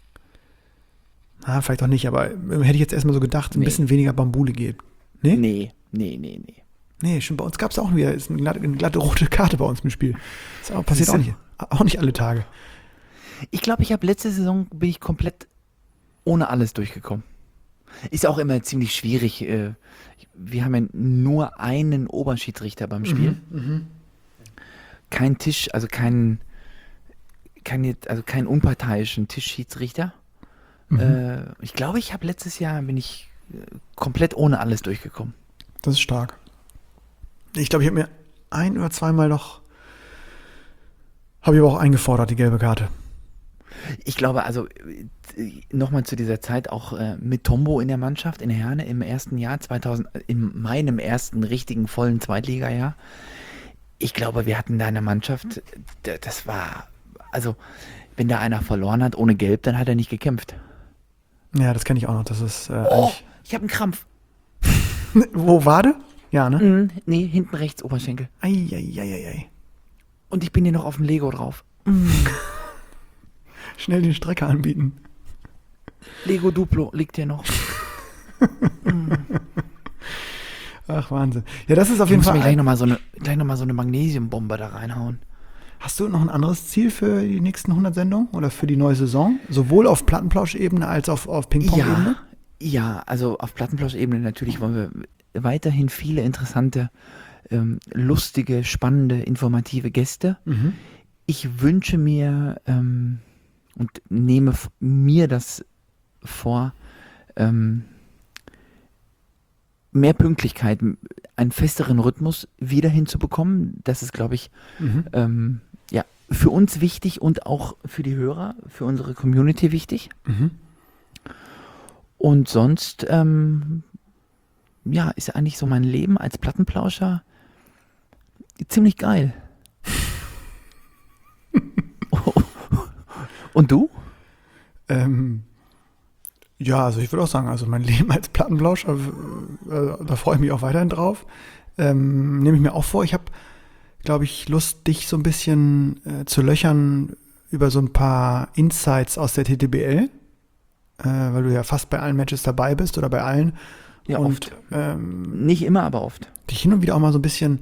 na, vielleicht auch nicht, aber hätte ich jetzt erstmal so gedacht, ein Nee. bisschen weniger Bambule geht. Nee? Nee, nee, nee, nee. Nee, schon bei uns gab es auch wieder, ist eine glatte, eine glatte rote Karte bei uns im Spiel. Das auch, passiert auch nicht, auch nicht alle Tage. Ich glaube, ich habe letzte Saison bin ich komplett ohne alles durchgekommen. Ist auch immer ziemlich schwierig. äh, Wir haben ja nur einen Oberschiedsrichter beim Spiel. Mhm, Kein Tisch, also kein, kein, jetzt- also keinen unparteiischen Tischschiedsrichter. mhm. Äh, ich glaube, ich habe letztes Jahr bin ich äh, komplett ohne alles durchgekommen. Das ist stark. Ich glaube, ich habe mir ein oder zweimal noch, habe ich aber auch eingefordert, die gelbe Karte. Ich glaube, also nochmal zu dieser Zeit auch äh, mit Tombo in der Mannschaft in Herne im ersten Jahr, zweitausend, in meinem ersten richtigen vollen Zweitligajahr. Ich glaube, wir hatten da eine Mannschaft, d- das war, also wenn da einer verloren hat ohne Gelb, dann hat er nicht gekämpft. Ja, das kenne ich auch noch. Das ist äh, Oh, eigentlich. ich habe einen Krampf. Wo, Wade? Ja, ne? Mhm, nee, hinten rechts Oberschenkel. Eieieiei. Und ich bin hier noch auf dem Lego drauf. Schnell den Strecker anbieten. Lego Duplo liegt hier noch. Ach, Wahnsinn. Ja, das ist auf Ich jeden muss mir Fall. gleich nochmal so eine, gleich noch mal so eine Magnesiumbombe da reinhauen. Hast du noch ein anderes Ziel für die nächsten hundert Sendungen oder für die neue Saison? Sowohl auf Plattenplausch-Ebene als auch auf Ping-Pong-Ebene? Ja, ja, also auf Plattenplausch-Ebene natürlich wollen wir weiterhin viele interessante, ähm, lustige, spannende, informative Gäste. Mhm. Ich wünsche mir ähm, und nehme f- mir das vor, ähm, mehr Pünktlichkeit, m- einen festeren Rhythmus wieder hinzubekommen. Das ist, glaube ich, Mhm. ähm, ja, für uns wichtig und auch für die Hörer, für unsere Community wichtig. Mhm. Und sonst, ähm, ja, ist eigentlich so mein Leben als Plattenplauscher ziemlich geil. Und du? Ähm, ja, also ich würde auch sagen, also mein Leben als Plattenplauscher, äh, da freue ich mich auch weiterhin drauf. Ähm, nehme ich mir auch vor. Ich habe, glaube ich, Lust, dich so ein bisschen äh, zu löchern über so ein paar Insights aus der T T B L, äh, weil du ja fast bei allen Matches dabei bist oder bei allen. Ja, und oft. ähm, Nicht immer, aber oft. dich hin und wieder auch mal so ein bisschen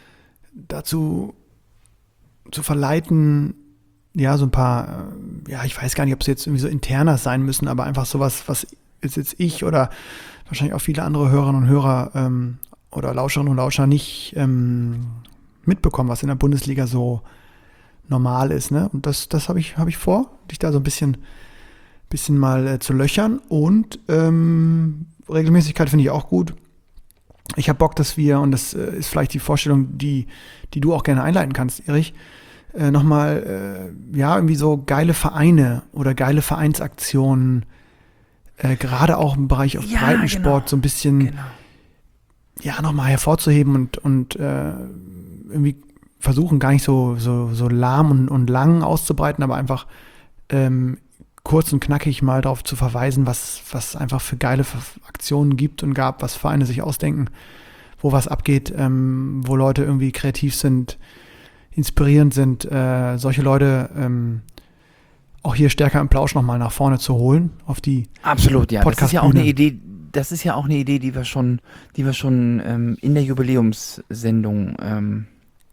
dazu zu verleiten, ja, so ein paar, äh, ja, ich weiß gar nicht, ob es jetzt irgendwie so interner sein müssen, aber einfach sowas, was ist jetzt ich oder wahrscheinlich auch viele andere Hörerinnen und Hörer ähm, oder Lauscherinnen und Lauscher nicht ähm, mitbekommen, was in der Bundesliga so normal ist, ne? Und das, das habe ich, habe ich vor, dich da so ein bisschen, bisschen mal äh, zu löchern und ähm, Regelmäßigkeit finde ich auch gut. Ich habe Bock, dass wir, und das äh, ist vielleicht die Vorstellung, die, die du auch gerne einleiten kannst, Erich, äh, nochmal, äh, ja, irgendwie so geile Vereine oder geile Vereinsaktionen, äh, gerade auch im Bereich auf Ja, Breitensport genau. so ein bisschen, Genau. ja, nochmal hervorzuheben und, und äh, irgendwie versuchen, gar nicht so, so, so lahm und, und lang auszubreiten, aber einfach ähm, kurz und knackig mal darauf zu verweisen, was, was einfach für geile Ver- Aktionen gibt und gab, was Vereine sich ausdenken, wo was abgeht, ähm, wo Leute irgendwie kreativ sind, inspirierend sind, äh, solche Leute ähm, auch hier stärker im Plausch nochmal nach vorne zu holen, auf die Absolut, ja. Das ist ja auch Podcast-Bühne. eine Idee, das ist ja auch eine Idee, die wir schon, die wir schon ähm, in der Jubiläumssendung ähm,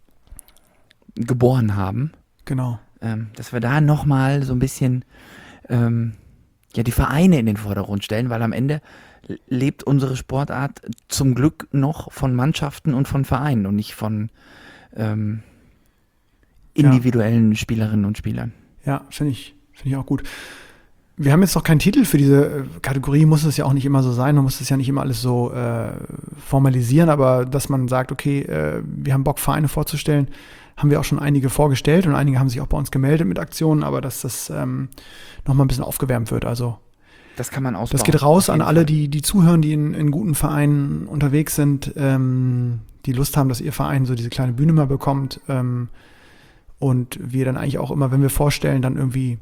geboren haben. Genau. Ähm, dass wir da nochmal so ein bisschen ähm, ja, die Vereine in den Vordergrund stellen, weil am Ende lebt unsere Sportart zum Glück noch von Mannschaften und von Vereinen und nicht von ähm, individuellen Spielerinnen und Spielern. Ja, finde ich, finde ich auch gut. Wir haben jetzt noch keinen Titel für diese äh, Kategorie, muss es ja auch nicht immer so sein, man muss es ja nicht immer alles so äh, formalisieren, aber dass man sagt, okay, äh, wir haben Bock, Vereine vorzustellen, haben wir auch schon einige vorgestellt und einige haben sich auch bei uns gemeldet mit Aktionen, aber dass das ähm, nochmal ein bisschen aufgewärmt wird. Also Das kann man ausbauen. das geht raus auf an jeden alle, Fall. die, die zuhören, die in, in guten Vereinen unterwegs sind, ähm, die Lust haben, dass ihr Verein so diese kleine Bühne mal bekommt. Ähm, und wir dann eigentlich auch immer, wenn wir vorstellen, dann irgendwie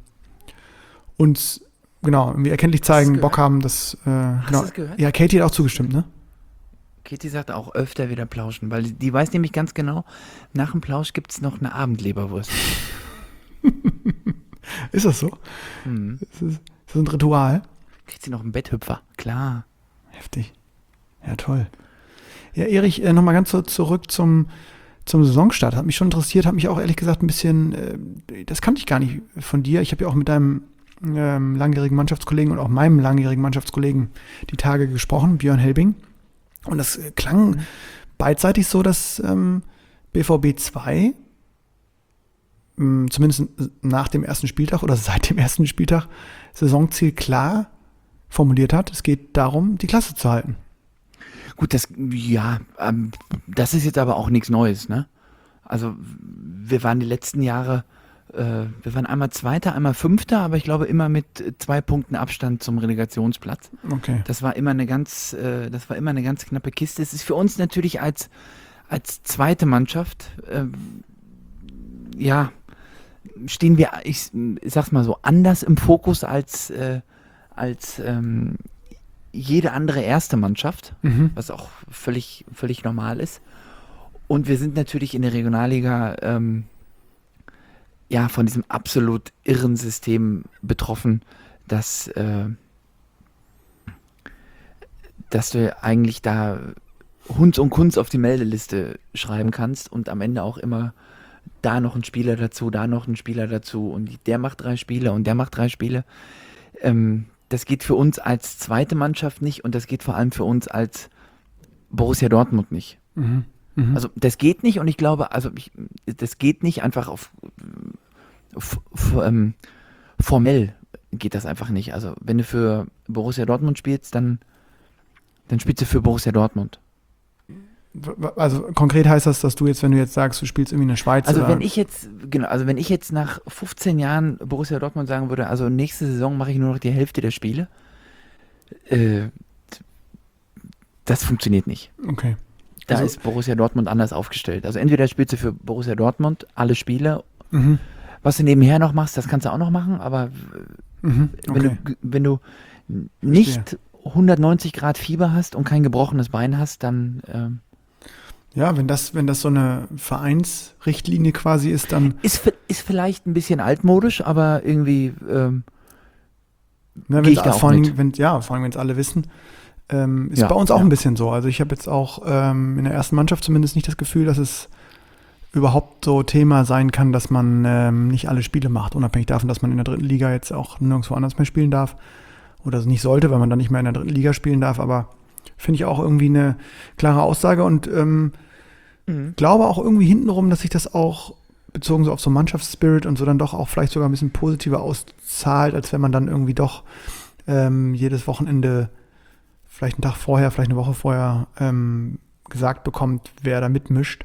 uns, genau, irgendwie erkenntlich zeigen, gehört? Bock haben, dass, äh, Hast genau. du es gehört? Ja, Katie hat auch zugestimmt, ne? Katie sagt auch öfter wieder plauschen, weil die, die weiß nämlich ganz genau, nach dem Plausch gibt es noch eine Abendleberwurst. Ist das so? Hm. Ist das, ist das ein Ritual? Kriegt sie noch einen Betthüpfer, klar. Heftig. Ja, toll. Ja, Erich, äh, nochmal ganz so zurück zum, zum Saisonstart. Hat mich schon interessiert, hat mich auch ehrlich gesagt ein bisschen, äh, das kannte ich gar nicht von dir. Ich habe ja auch mit deinem ähm, langjährigen Mannschaftskollegen und auch meinem langjährigen Mannschaftskollegen die Tage gesprochen, Björn Helbing. Und das äh, klang Mhm. beidseitig so, dass ähm, B V B zwei ähm, zumindest nach dem ersten Spieltag oder seit dem ersten Spieltag Saisonziel klar formuliert hat. Es geht darum, die Klasse zu halten. Gut, das, ja, ähm, das ist jetzt aber auch nichts Neues, ne? Also wir waren die letzten Jahre äh, wir waren einmal Zweiter, einmal Fünfter, aber ich glaube immer mit äh, zwei Punkten Abstand zum Relegationsplatz. Okay. Das war immer eine ganz, äh, das war immer eine ganz knappe Kiste. Es ist für uns natürlich als, als zweite Mannschaft, äh, ja, stehen wir, ich, ich sag's mal so, anders im Fokus als, äh, als ähm, jede andere erste Mannschaft, Mhm. was auch völlig, völlig normal ist. Und wir sind natürlich in der Regionalliga ähm, ja von diesem absolut irren System betroffen, dass, äh, dass du eigentlich da Hunds und Kunz auf die Meldeliste schreiben kannst und am Ende auch immer da noch ein Spieler dazu, da noch ein Spieler dazu und der macht drei Spiele und der macht drei Spiele. Ähm, das geht für uns als zweite Mannschaft nicht und das geht vor allem für uns als Borussia Dortmund nicht. Mhm. Mhm. Also das geht nicht und ich glaube, also ich, das geht nicht einfach auf f, f, ähm, formell geht das einfach nicht. Also wenn du für Borussia Dortmund spielst, dann, dann spielst du für Borussia Dortmund. Also konkret heißt das, dass du jetzt, wenn du jetzt sagst, du spielst irgendwie in der Schweiz Also oder wenn ich jetzt, genau, also wenn ich jetzt nach fünfzehn Jahren Borussia Dortmund sagen würde, also nächste Saison mache ich nur noch die Hälfte der Spiele, äh, das funktioniert nicht. Okay. Da Also- ist Borussia Dortmund anders aufgestellt. Also entweder spielst du für Borussia Dortmund alle Spiele, Mhm. was du nebenher noch machst, das kannst du auch noch machen, aber Mhm. wenn, Okay. du, wenn du nicht hundertneunzig Grad Fieber hast und kein gebrochenes Bein hast, dann ähm, Ja, wenn das, wenn das so eine Vereinsrichtlinie quasi ist, dann, ist, vi- ist vielleicht ein bisschen altmodisch, aber irgendwie ähm, ne, Geh wenn's, ich da auch vor allem, mit. wenn, ja, vor allem, wenn es alle wissen, ähm, ist Ja, bei uns auch ja. ein bisschen so. Also ich habe jetzt auch ähm, in der ersten Mannschaft zumindest nicht das Gefühl, dass es überhaupt so Thema sein kann, dass man ähm, nicht alle Spiele macht, unabhängig davon, dass man in der dritten Liga jetzt auch nirgendwo anders mehr spielen darf oder es nicht sollte, weil man dann nicht mehr in der dritten Liga spielen darf, aber finde ich auch irgendwie eine klare Aussage und ähm, glaube auch irgendwie hintenrum, dass sich das auch bezogen so auf so Mannschaftsspirit und so dann doch auch vielleicht sogar ein bisschen positiver auszahlt, als wenn man dann irgendwie doch ähm, jedes Wochenende vielleicht einen Tag vorher, vielleicht eine Woche vorher ähm, gesagt bekommt, wer da mitmischt.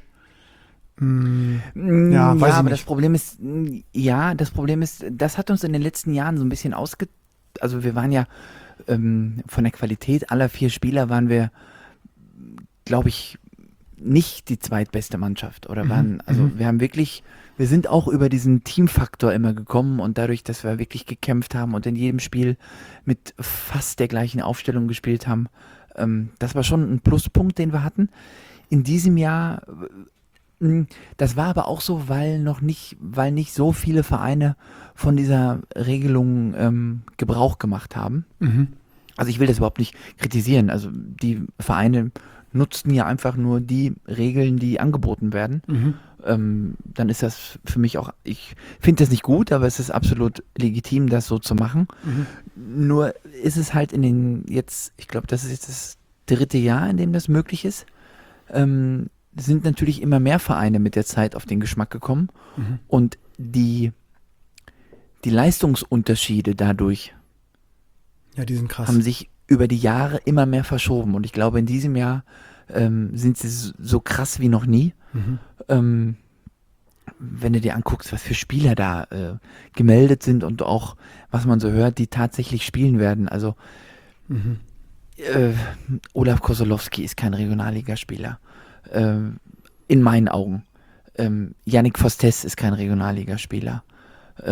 Mm, Mm, Ja, Ja, weiß ich aber nicht. das Problem ist, mm, ja, das Problem ist, das hat uns in den letzten Jahren so ein bisschen ausge... Also wir waren ja ähm, von der Qualität aller vier Spieler waren wir, glaube ich, nicht die zweitbeste Mannschaft. Oder Mhm, waren, also mhm. wir haben wirklich, wir sind auch über diesen Teamfaktor immer gekommen und dadurch, dass wir wirklich gekämpft haben und in jedem Spiel mit fast der gleichen Aufstellung gespielt haben, ähm, das war schon ein Pluspunkt, den wir hatten. In diesem Jahr Mm, Das war aber auch so, weil noch nicht, weil nicht so viele Vereine von dieser Regelung ähm, Gebrauch gemacht haben. Mhm. Also ich will das überhaupt nicht kritisieren. Also die Vereine nutzten ja einfach nur die Regeln, die angeboten werden. Mhm. Ähm, dann ist das für mich auch, ich finde das nicht gut, aber es ist absolut legitim, das so zu machen. Mhm. Nur ist es halt in den jetzt, ich glaube, das ist jetzt das dritte Jahr, in dem das möglich ist. Ähm, sind natürlich immer mehr Vereine mit der Zeit auf den Geschmack gekommen Mhm. und die, die Leistungsunterschiede dadurch Ja, die sind krass. haben sich über die Jahre immer mehr verschoben und ich glaube, in diesem Jahr ähm, sind sie so, so krass wie noch nie. Mhm. Ähm, wenn du dir anguckst, was für Spieler da äh, gemeldet sind und auch, was man so hört, die tatsächlich spielen werden. Also Mhm. äh, Olaf Kosolowski ist kein Regionalligaspieler. Ähm, in meinen Augen. Ähm, Yannick Fostes ist kein Regionalligaspieler. Äh,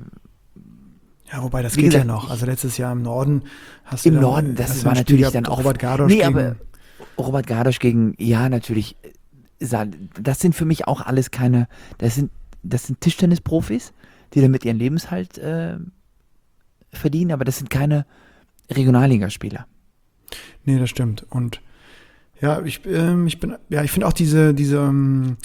Ja, wobei das Wie geht ja gesagt, noch. ich- Also letztes Jahr im Norden hast du Im dann, Norden, das hast du war ein Spiel natürlich gehabt, dann auch- Robert Gardosch nee, gegen, aber Robert Gardosch gegen, ja, natürlich. sa- Das sind für mich auch alles keine, das sind, das sind Tischtennisprofis, die damit ihren Lebenshalt äh, verdienen, aber das sind keine Regionalligaspieler. Nee, das stimmt. Und ja, ich, ähm, ich bin, ja, ich finde auch diese, diese, ähm,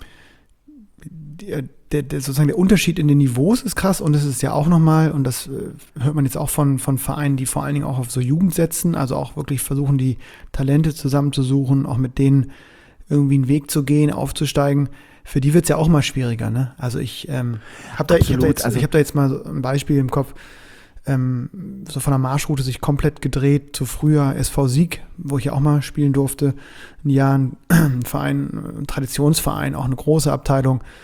die, der, der, sozusagen der Unterschied in den Niveaus ist krass und das ist ja auch nochmal, und das äh, hört man jetzt auch von, von Vereinen, die vor allen Dingen auch auf so Jugend setzen, also auch wirklich versuchen, die Talente zusammenzusuchen, auch mit denen irgendwie einen Weg zu gehen, aufzusteigen. Für die wird es ja auch mal schwieriger, ne? Also ich ähm, habe da, ich hab da, Absolut, jetzt- also- ich hab da jetzt mal so ein Beispiel im Kopf, ähm, so von der Marschroute sich komplett gedreht zu früher S V Sieg, wo ich ja auch mal spielen durfte. Ein Jahr ein Verein, ein Traditionsverein, auch eine große Abteilung.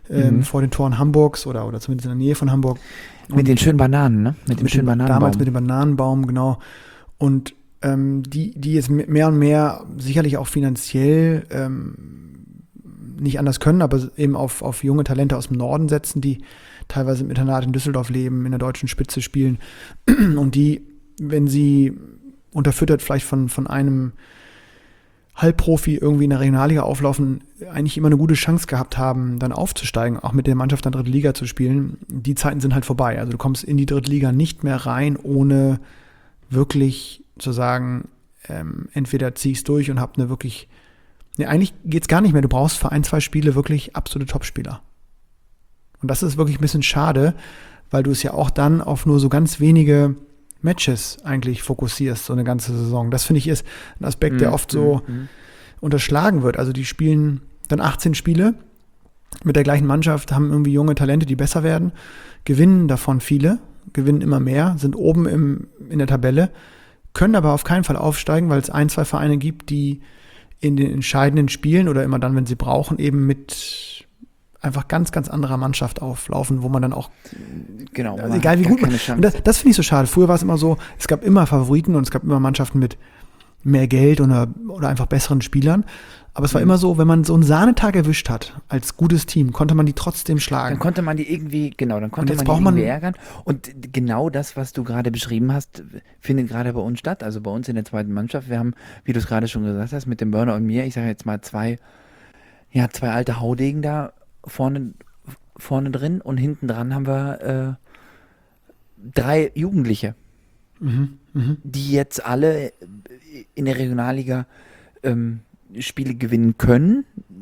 ähm, Mhm. vor den Toren Hamburgs oder, oder zumindest in der Nähe von Hamburg. Mit den schönen Bananen, ne? Mit dem Mit schönen dem, Bananenbaum. damals mit dem Bananenbaum, genau. Und ähm, die, die jetzt mehr und mehr sicherlich auch finanziell ähm, nicht anders können, aber eben auf, auf junge Talente aus dem Norden setzen, die teilweise im Internat in Düsseldorf leben, in der deutschen Spitze spielen und die, wenn sie unterfüttert vielleicht von, von einem Halbprofi irgendwie in der Regionalliga auflaufen, eigentlich immer eine gute Chance gehabt haben, dann aufzusteigen, auch mit der Mannschaft dann dritte Liga zu spielen. Die Zeiten sind halt vorbei. Also du kommst in die dritte Liga nicht mehr rein, ohne wirklich zu sagen, ähm, entweder zieh ich's durch und hab eine wirklich, ne, eigentlich geht's gar nicht mehr. Du brauchst für ein, zwei Spiele wirklich absolute Topspieler. Und das ist wirklich ein bisschen schade, weil du es ja auch dann auf nur so ganz wenige Matches eigentlich fokussierst, so eine ganze Saison. Das finde ich ist ein Aspekt, der oft so Mhm. unterschlagen wird. Also die spielen dann achtzehn Spiele mit der gleichen Mannschaft, haben irgendwie junge Talente, die besser werden, gewinnen davon viele, gewinnen immer mehr, sind oben im, in der Tabelle, können aber auf keinen Fall aufsteigen, weil es ein, zwei Vereine gibt, die in den entscheidenden Spielen oder immer dann, wenn sie brauchen, eben mit einfach ganz, ganz anderer Mannschaft auflaufen, wo man dann auch, Genau. also egal wie gut man, und das, das finde ich so schade. Früher war es immer so, es gab immer Favoriten und es gab immer Mannschaften mit mehr Geld oder, oder einfach besseren Spielern. Aber es war Mhm. immer so, wenn man so einen Sahnetag erwischt hat, als gutes Team, konnte man die trotzdem schlagen. Dann konnte man die irgendwie, genau, dann konnte jetzt man die braucht man- irgendwie ärgern. Und genau das, was du gerade beschrieben hast, findet gerade bei uns statt. Also bei uns in der zweiten Mannschaft. Wir haben, wie du es gerade schon gesagt hast, mit dem Burner und mir, ich sage jetzt mal zwei, ja, zwei alte Haudegen da vorne, vorne drin und hinten dran haben wir äh, drei Jugendliche, Mhm, mhm. die jetzt alle in der Regionalliga ähm, Spiele gewinnen können,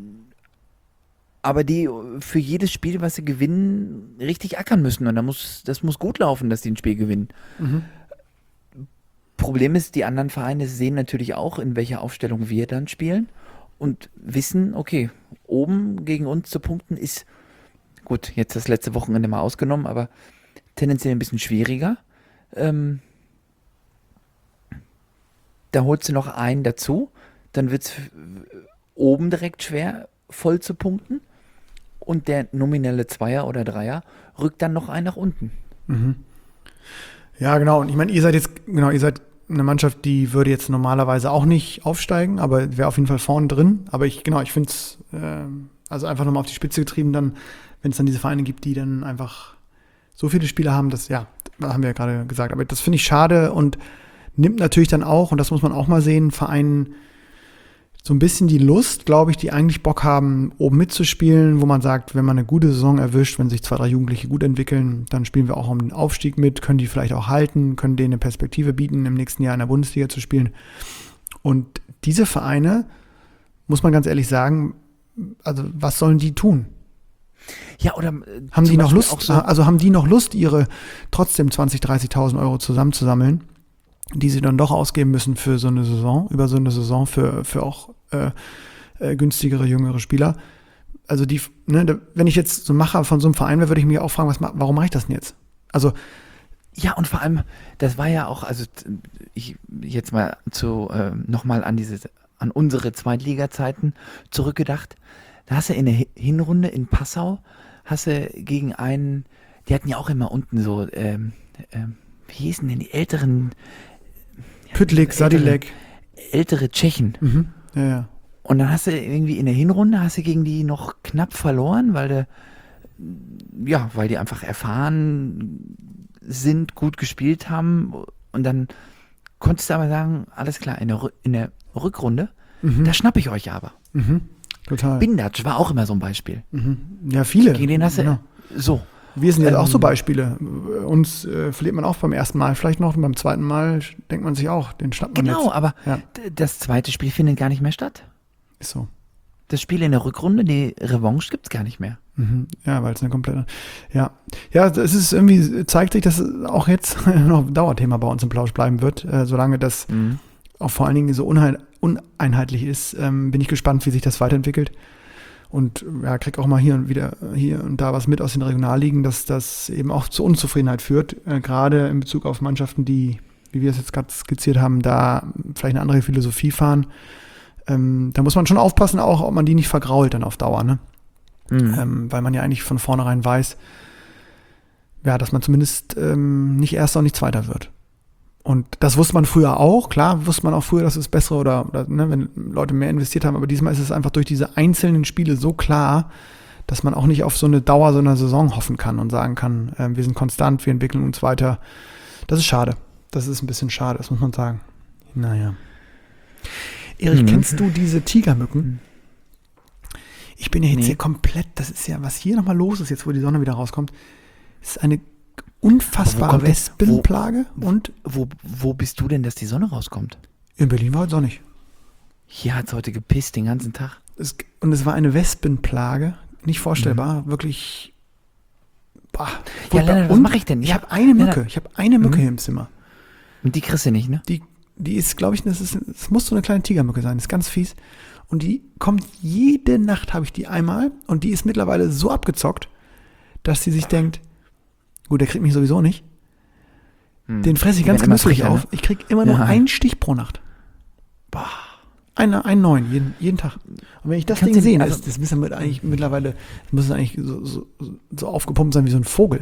aber die für jedes Spiel, was sie gewinnen, richtig ackern müssen. Und da muss, das muss gut laufen, dass die ein Spiel gewinnen. Mhm. Problem ist, die anderen Vereine sehen natürlich auch, in welcher Aufstellung wir dann spielen und wissen, okay, oben gegen uns zu punkten ist, gut, jetzt das letzte Wochenende mal ausgenommen, aber tendenziell ein bisschen schwieriger. Ähm, da holst du noch einen dazu, dann wird es oben direkt schwer, voll zu punkten. Und der nominelle Zweier oder Dreier rückt dann noch einen nach unten. Mhm. Ja, genau. Und ich meine, ihr seid jetzt, genau, ihr seid eine Mannschaft, die würde jetzt normalerweise auch nicht aufsteigen, aber wäre auf jeden Fall vorne drin. Aber ich, genau, ich finde es, äh, also einfach nochmal auf die Spitze getrieben, dann, wenn es dann diese Vereine gibt, die dann einfach so viele Spieler haben, das, ja, haben wir ja gerade gesagt. Aber das finde ich schade und nimmt natürlich dann auch, und das muss man auch mal sehen, Vereinen so ein bisschen die Lust, glaube ich, die eigentlich Bock haben, oben mitzuspielen, wo man sagt, wenn man eine gute Saison erwischt, wenn sich zwei, drei Jugendliche gut entwickeln, dann spielen wir auch um den Aufstieg mit, können die vielleicht auch halten, können denen eine Perspektive bieten, im nächsten Jahr in der Bundesliga zu spielen. Und diese Vereine, muss man ganz ehrlich sagen, also was sollen die tun? Ja, oder äh, Haben zum die noch Beispiel Lust, auch so, also haben die noch Lust, ihre trotzdem zwanzigtausend, dreißigtausend Euro zusammenzusammeln, die sie dann doch ausgeben müssen für so eine Saison, über so eine Saison für, für auch äh, äh, günstigere, jüngere Spieler. Also die, ne, da, wenn ich jetzt so Macher von so einem Verein wäre, würde ich mich auch fragen, was, ma- warum mache ich das denn jetzt? Also, ja, und vor allem, das war ja auch, also t- ich jetzt mal zu äh, nochmal an diese, an unsere Zweitliga-Zeiten zurückgedacht. Da hast du in der Hi- Hinrunde in Passau, hast du gegen einen, die hatten ja auch immer unten so, ähm, ähm, wie hießen denn die älteren, Püttlik, ältere- Sadilek. ältere Tschechen. Mhm. Ja, ja. Und dann hast du irgendwie in der Hinrunde hast du gegen die noch knapp verloren, weil du, ja, weil die einfach erfahren sind, gut gespielt haben. Und dann konntest du aber sagen, alles klar, in der, Rü- in der Rückrunde, Mhm. da schnapp ich euch aber. Mhm. Total. Bindatsch war auch immer so ein Beispiel. Mhm. Ja, viele. Gegen den hast du, Genau. so. Wir sind jetzt Ähm, auch so Beispiele. Uns äh, verliert man auch beim ersten Mal vielleicht noch und beim zweiten Mal denkt man sich auch, den schnappt man Genau, jetzt. aber Ja. d- das zweite Spiel findet gar nicht mehr statt. Ist so. Das Spiel in der Rückrunde, die Revanche gibt's gar nicht mehr. Mhm. Ja, weil es eine komplette. Ja. Ja, es ist irgendwie, zeigt sich, dass es auch jetzt noch ein Dauerthema bei uns im Plausch bleiben wird, äh, solange das Mhm. auch vor allen Dingen so unheil, uneinheitlich ist, ähm, bin ich gespannt, wie sich das weiterentwickelt. Und ja, krieg auch mal hier und wieder hier und da was mit aus den Regionalligen, dass das eben auch zu Unzufriedenheit führt, äh, gerade in Bezug auf Mannschaften, die, wie wir es jetzt gerade skizziert haben, da vielleicht eine andere Philosophie fahren. Ähm, da muss man schon aufpassen, auch ob man die nicht vergrault dann auf Dauer, ne? Mhm. ähm, weil man ja eigentlich von vornherein weiß, ja, dass man zumindest ähm, nicht Erster und nicht Zweiter wird. Und das wusste man früher auch, klar, wusste man auch früher, dass es bessere oder, oder ne, wenn Leute mehr investiert haben, aber diesmal ist es einfach durch diese einzelnen Spiele so klar, dass man auch nicht auf so eine Dauer so einer Saison hoffen kann und sagen kann, äh, wir sind konstant, wir entwickeln uns weiter. Das ist schade. Das ist ein bisschen schade, das muss man sagen. Naja. Erich, Mhm. kennst du diese Tigermücken? Ich bin ja jetzt Nee. hier komplett, das ist ja, was hier nochmal los ist, jetzt wo die Sonne wieder rauskommt, ist eine unfassbare kommt das- Wespenplage und Wo, wo bist du denn, dass die Sonne rauskommt? in Berlin war heute sonnig. Hier hat es heute gepisst den ganzen Tag. Es, und es war eine Wespenplage, nicht vorstellbar, wirklich. Bah, Ja, furchtbar. Lennart, was Und mache ich denn? Ich Ja, habe eine Mücke, Lennart. ich habe eine Mücke Mhm. hier im Zimmer. Und die kriegst du nicht, ne? Die, die ist, glaube ich, das, ist, das muss so eine kleine Tigermücke sein, das ist ganz fies. Und die kommt jede Nacht, habe ich die einmal, und die ist mittlerweile so abgezockt, dass sie sich denkt, gut, der kriegt mich sowieso nicht. Hm. Den fresse ich Die ganz werden immer genüsslich frecher, auf. ne? Ich krieg immer nur Ja. einen Stich pro Nacht. Boah. Eine, einen neuen, jeden, jeden Tag. Und wenn ich das Kannst Ding du- sehe, also- das, das müssen mit eigentlich mittlerweile, das muss eigentlich so, so, so aufgepumpt sein wie so ein Vogel.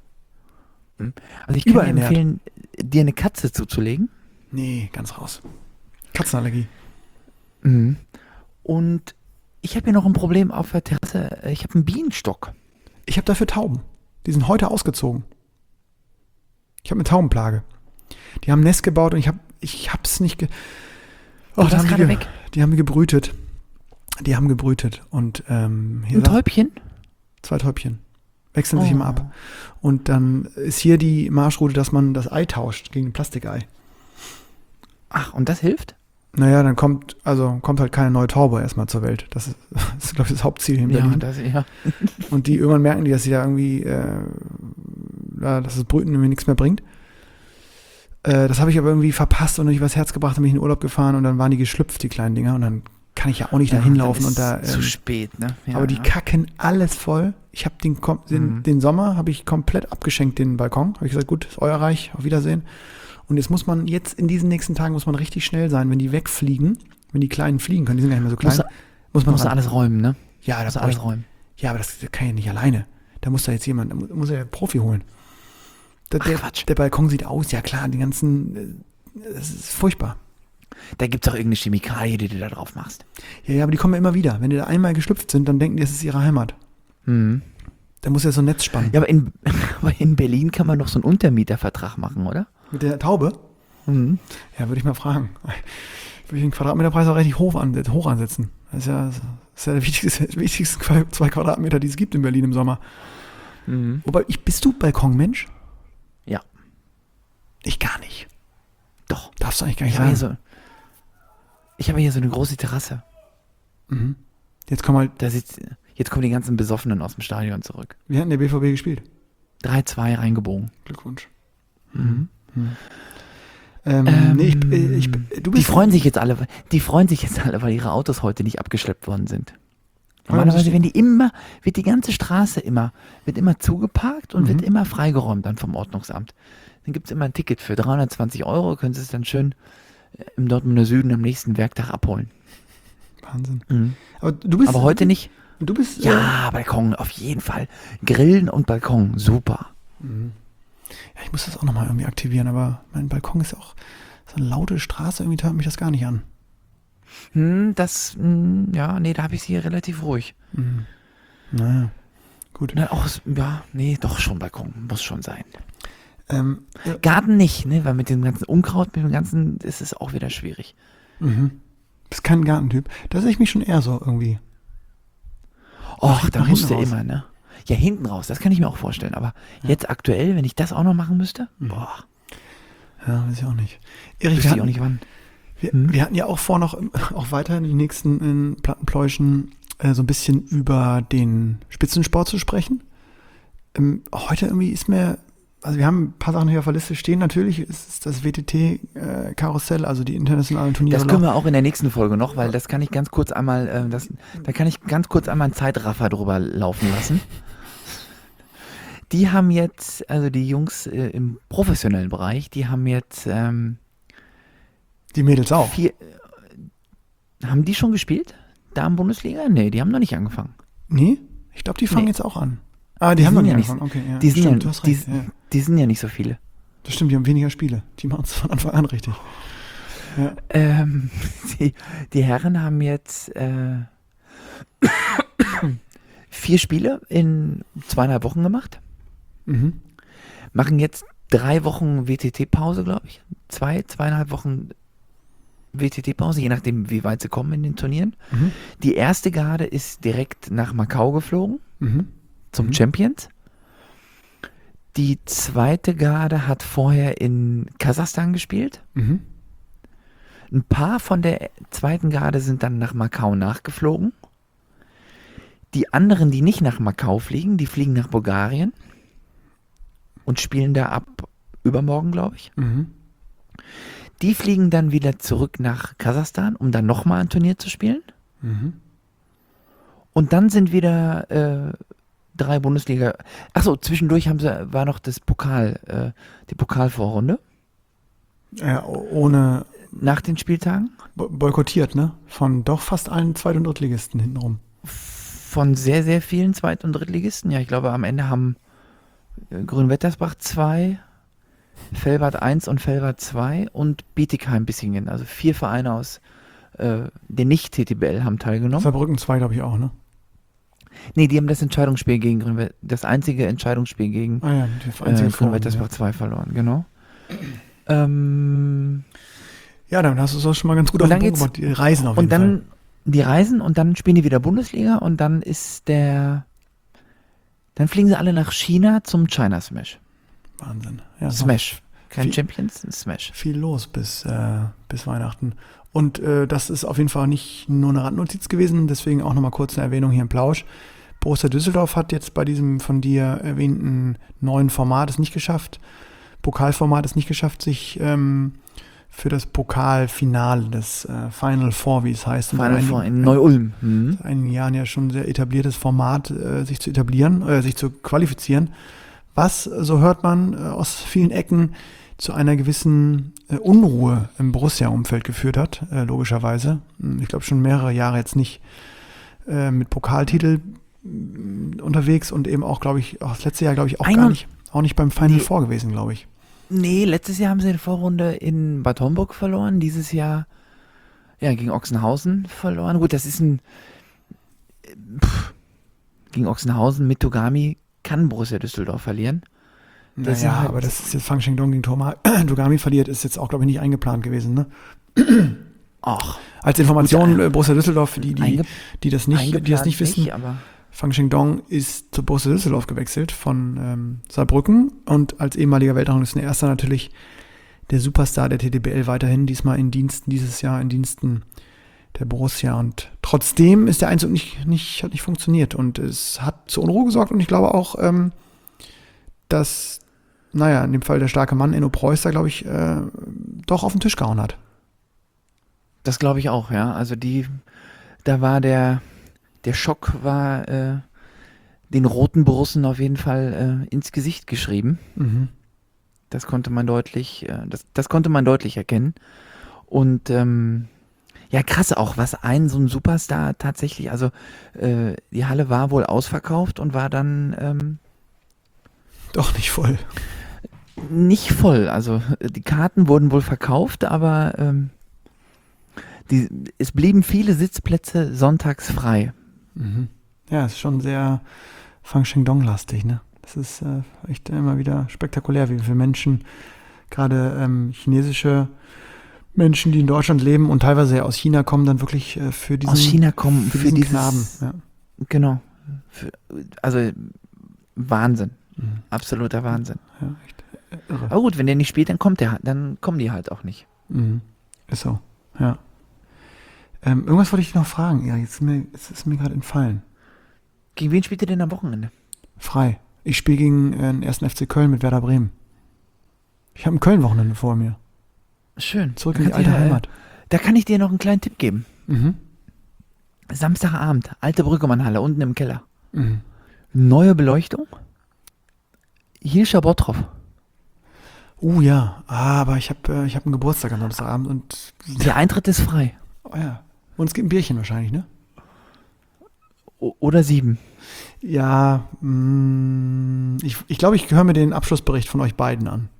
Also ich kann dir Überernährt. empfehlen, dir eine Katze zuzulegen. Nee, ganz raus. Katzenallergie. Mhm. Und ich habe hier noch ein Problem auf der Terrasse. Ich habe einen Bienenstock. Ich habe dafür Tauben. Die sind heute ausgezogen. Ich habe eine Taubenplage. Die haben ein Nest gebaut und ich habe ich hab's nicht ge Du warst haben die, gerade ge weg. die haben gebrütet. Die haben gebrütet und ähm, hier Ein sagt- Täubchen? zwei Täubchen. Wechseln sich Oh. immer ab. Und dann ist hier die Marschroute, dass man das Ei tauscht gegen ein Plastikei. Ach, und das hilft? Naja, dann kommt, also kommt halt keine neue Taube erstmal zur Welt. Das ist, das ist glaube ich, das Hauptziel hier in Ja, Berlin. das, ja. Und die irgendwann merken die, dass sie da irgendwie, äh, ja, dass das Brüten irgendwie nichts mehr bringt. Äh, das habe ich aber irgendwie verpasst und nicht übers Herz gebracht, dann bin ich in den Urlaub gefahren und dann waren die geschlüpft, die kleinen Dinger. Und dann kann ich ja auch nicht da Ja, hinlaufen dann und da. ist zu ähm, spät, ne? Ja, aber die ja. kacken alles voll. Ich habe den, kom- den, Mhm. den Sommer habe ich komplett abgeschenkt, den Balkon. Habe ich gesagt, gut, ist euer Reich, auf Wiedersehen. Und jetzt muss man, jetzt in diesen nächsten Tagen muss man richtig schnell sein, wenn die wegfliegen, wenn die Kleinen fliegen können, die sind gar nicht mehr so klein, Muss- muss man Musst du ran. alles räumen, ne? Ja, Musst das du alles brauche ich- räumen. ja, aber das kann ich nicht alleine. Da muss da jetzt jemand, da mu- muss er ja Profi holen. Der, Ach, der, Quatsch. der Balkon sieht aus, ja klar, die ganzen, äh, das ist furchtbar. Da gibt es auch irgendeine Chemikalie, die du da drauf machst. Ja, ja, aber die kommen ja immer wieder. Wenn die da einmal geschlüpft sind, dann denken die, es ist ihre Heimat. Mhm. Da muss ja so ein Netz spannen. Ja, aber in, aber in Berlin kann man doch so einen Untermietervertrag machen, oder? Mit der Taube? Mhm. Ja, würde ich mal fragen. Würde ich den Quadratmeterpreis auch richtig hoch, anset- hoch ansetzen. Das ist ja, das ist ja der wichtigste, wichtigsten Qua- zwei Quadratmeter, die es gibt in Berlin im Sommer. Mhm. Wobei, ich, bist du Balkonmensch? Ja, Ich gar nicht. doch. Darfst du eigentlich gar Ich nicht habe hier, sagen. so, ich habe hier so eine große Terrasse. Mhm. Jetzt komm mal, Da sitzt, jetzt kommen die ganzen Besoffenen aus dem Stadion zurück. wir hatten der B V B gespielt. drei zwei reingebogen. Glückwunsch. Mhm. Ähm, Ähm, nee, ich, äh, ich, du Die bist freuen sich jetzt alle, die freuen sich jetzt alle, weil ihre Autos heute nicht abgeschleppt worden sind. Warum Normalerweise sind- werden die immer, wird die ganze Straße immer, wird immer zugeparkt und Mhm. wird immer freigeräumt dann vom Ordnungsamt. Dann gibt es immer ein Ticket für dreihundertzwanzig Euro, können Sie es dann schön äh, im Dortmunder Süden am nächsten Werktag abholen. Wahnsinn. Mhm. Aber du bist. Aber heute nicht. Du bist. Ja, Balkon, auf jeden Fall. Grillen und Balkon, super. Äh, mhm. Ja, ich muss das auch nochmal irgendwie aktivieren, aber mein Balkon ist auch so eine laute Straße, irgendwie hört mich das gar nicht an. Hm, das, hm, ja, nee, da habe ich sie hier relativ ruhig. Mhm. Naja, gut. Na, auch, ja, nee, doch schon Balkon, muss schon sein. Ähm, ja, Garten nicht, ne, weil mit dem ganzen Unkraut, mit dem ganzen, ist es auch wieder schwierig. mhm. Bist kein Gartentyp. Da sehe ich mich schon eher so irgendwie. Och, hinten- da nach musst du hinten raus. immer, ne? Ja, hinten raus, das kann ich mir auch vorstellen. Aber jetzt aktuell, wenn ich das auch noch machen müsste, Mhm. boah, Ja, weiß ich auch nicht. Erich, wüsste wir ich hatten, auch nicht wann. Wir, Hm? wir hatten ja auch vor, noch auch weiter in den nächsten in Plattenpläuschen äh, so ein bisschen über den Spitzensport zu sprechen. Ähm, heute irgendwie ist mir, also wir haben ein paar Sachen hier auf der Liste stehen. Natürlich ist es das W T T-Karussell, also die internationalen Turniere. Das können wir auch in der nächsten Folge noch, weil das kann ich ganz kurz einmal, äh, das, da kann ich ganz kurz einmal einen Zeitraffer drüber laufen lassen. Die haben jetzt, also die Jungs äh, im professionellen Bereich, die haben jetzt ähm, Die Mädels auch. vier, äh, haben die schon gespielt? Damen-Bundesliga? Nee, die haben noch nicht angefangen. Nee? Ich glaube, die fangen Nee. jetzt auch an. Ah, die, Die haben noch sind nicht ja nicht angefangen. Okay, ja. Die sind, Stimmt, ja, du hast die, recht. Ja. die sind ja nicht so viele. Das stimmt, die haben weniger Spiele. Die machen es von Anfang an richtig. Ja. Ähm, die, die Herren haben jetzt äh, vier Spiele in zweieinhalb Wochen gemacht. Mhm. Machen jetzt drei Wochen W T T-Pause, glaube ich. Zwei, zweieinhalb Wochen W T T-Pause, je nachdem, wie weit sie kommen in den Turnieren. Mhm. Die erste Garde ist direkt nach Macau geflogen, Mhm. zum Mhm. Champions. Die zweite Garde hat vorher in Kasachstan gespielt. Mhm. Ein paar von der zweiten Garde sind dann nach Macau nachgeflogen. Die anderen, die nicht nach Macau fliegen, die fliegen nach Bulgarien und spielen da ab übermorgen, glaube ich. Mhm. Die fliegen dann wieder zurück nach Kasachstan, um dann nochmal ein Turnier zu spielen. Mhm. Und dann sind wieder äh, drei Bundesliga. Achso, zwischendurch haben sie, war noch das Pokal, äh, die Pokalvorrunde Ja, o- ohne nach den Spieltagen. bo- boykottiert, ne? Von doch fast allen Zweit- und Drittligisten hintenrum. Von sehr, sehr vielen Zweit- und Drittligisten. Ja, ich glaube, am Ende haben äh, Grünwettersbach zwei, Velbert eins und Velbert zwei und Bietigheim-Bissingen. Also vier Vereine aus äh, der Nicht-T T B L haben teilgenommen. Saarbrücken zwei, glaube ich, auch, ne? Nee, die haben das Entscheidungsspiel gegen Grünwett, das einzige Entscheidungsspiel gegen Ah ja, die äh, einzige Form, Grünwettersbach ja. zwei verloren, genau. Ähm, Ja, dann hast du es auch schon mal ganz gut Und auf den dann Punkt gebracht. Die Reisen auf jeden und dann Fall. die Reisen und dann spielen die wieder Bundesliga und dann ist der, dann fliegen sie alle nach China zum China Smash. Wahnsinn. Ja, so Smash. Kein viel- Champions, ein Smash. viel los bis, äh, bis Weihnachten. Und äh, das ist auf jeden Fall nicht nur eine Randnotiz gewesen, deswegen auch nochmal kurz eine Erwähnung hier im Plausch. Borussia Düsseldorf hat jetzt bei diesem von dir erwähnten neuen Format es nicht geschafft, Pokalformat es nicht geschafft, sich ähm, für das Pokalfinale, das äh, Final Four, wie es heißt, Final in Four in einigen- Neu-Ulm. Mhm. seit einigen Jahren ja schon sehr etabliertes Format, äh, sich zu etablieren, äh, sich zu qualifizieren, was, so hört man äh, aus vielen Ecken, zu einer gewissen äh, Unruhe im Borussia-Umfeld geführt hat, äh, logischerweise. Hm, Ich glaube schon mehrere Jahre jetzt nicht äh, mit Pokaltitel mh, unterwegs und eben auch, glaube ich, auch das letzte Jahr, glaube ich, auch gar Einmal- nicht, auch nicht beim Final Nee. Four gewesen, glaube ich. Nee, letztes Jahr haben sie die Vorrunde in Bad Homburg verloren, dieses Jahr ja, gegen Ochsenhausen verloren. Gut, das ist ein pff, gegen Ochsenhausen mit Togami kann Borussia Düsseldorf verlieren. Das Naja, sind halt- aber das ist jetzt Fang Shengdong gegen Toma- Togami verliert, ist jetzt auch, glaube ich, nicht eingeplant gewesen, ne? Ach, Als Information, Gut, äh, Borussia Düsseldorf, für die, die, einge die das nicht, die das eingeplant nicht wissen, aber Fang Shengdong ist zu Borussia Düsseldorf gewechselt von ähm, Saarbrücken und als ehemaliger Weltranglisten Erster natürlich der Superstar der T T B L weiterhin, diesmal in Diensten, dieses Jahr in Diensten der Borussia. Und trotzdem ist der Einzug nicht, nicht, hat nicht funktioniert und es hat zu Unruhe gesorgt und ich glaube auch, ähm, dass, naja, in dem Fall der starke Mann Enno Preußer, glaube ich, äh, doch auf den Tisch gehauen hat. das glaube ich auch, ja. Also die, da war der, der Schock war äh, den roten Borussen auf jeden Fall äh, ins Gesicht geschrieben. Mhm. Das konnte man deutlich, äh, das, das konnte man deutlich erkennen. Und ähm, ja, krass auch, was ein so ein Superstar tatsächlich, also äh, die Halle war wohl ausverkauft und war dann ähm, Doch nicht voll. nicht voll. Also äh, die Karten wurden wohl verkauft, aber ähm, die, es blieben viele Sitzplätze sonntags frei. Mhm. Ja, ist schon sehr Fang Shengdong-lastig, ne? Das ist äh, echt immer wieder spektakulär, wie viele Menschen, gerade ähm, chinesische Menschen, die in Deutschland leben und teilweise ja aus China kommen, dann wirklich äh, für diesen, Aus China kommen für für, diesen dieses, Knaben. Ja. Genau. Für, also Wahnsinn. Mhm. Absoluter Wahnsinn. Ja, echt äh, irre. Aber gut, wenn der nicht spielt, dann kommt der, dann kommen die halt auch nicht. Mhm. Ist so, ja. Ähm, irgendwas wollte ich dich noch fragen. Ja, jetzt ist mir, jetzt ist mir gerade entfallen. Gegen wen spielt ihr denn am Wochenende? Frei. Ich spiele gegen äh, den ersten F C Köln mit Werder Bremen. Ich habe ein Köln-Wochenende vor mir. Schön. Zurück Da in die kannst alte du ja, äh, Heimat. Da kann ich dir noch einen kleinen Tipp geben. Mhm. Samstagabend, alte Brüggemannhalle, unten im Keller. Mhm. Neue Beleuchtung. Hirscher Bottroff. Uh ja, ah, aber ich habe äh, ich hab einen Geburtstag am Samstagabend und Der Eintritt ist frei. oh ja. Und es gibt ein Bierchen wahrscheinlich, ne? O oder sieben. Ja, mh, ich, ich glaube, ich höre mir den Abschlussbericht von euch beiden an.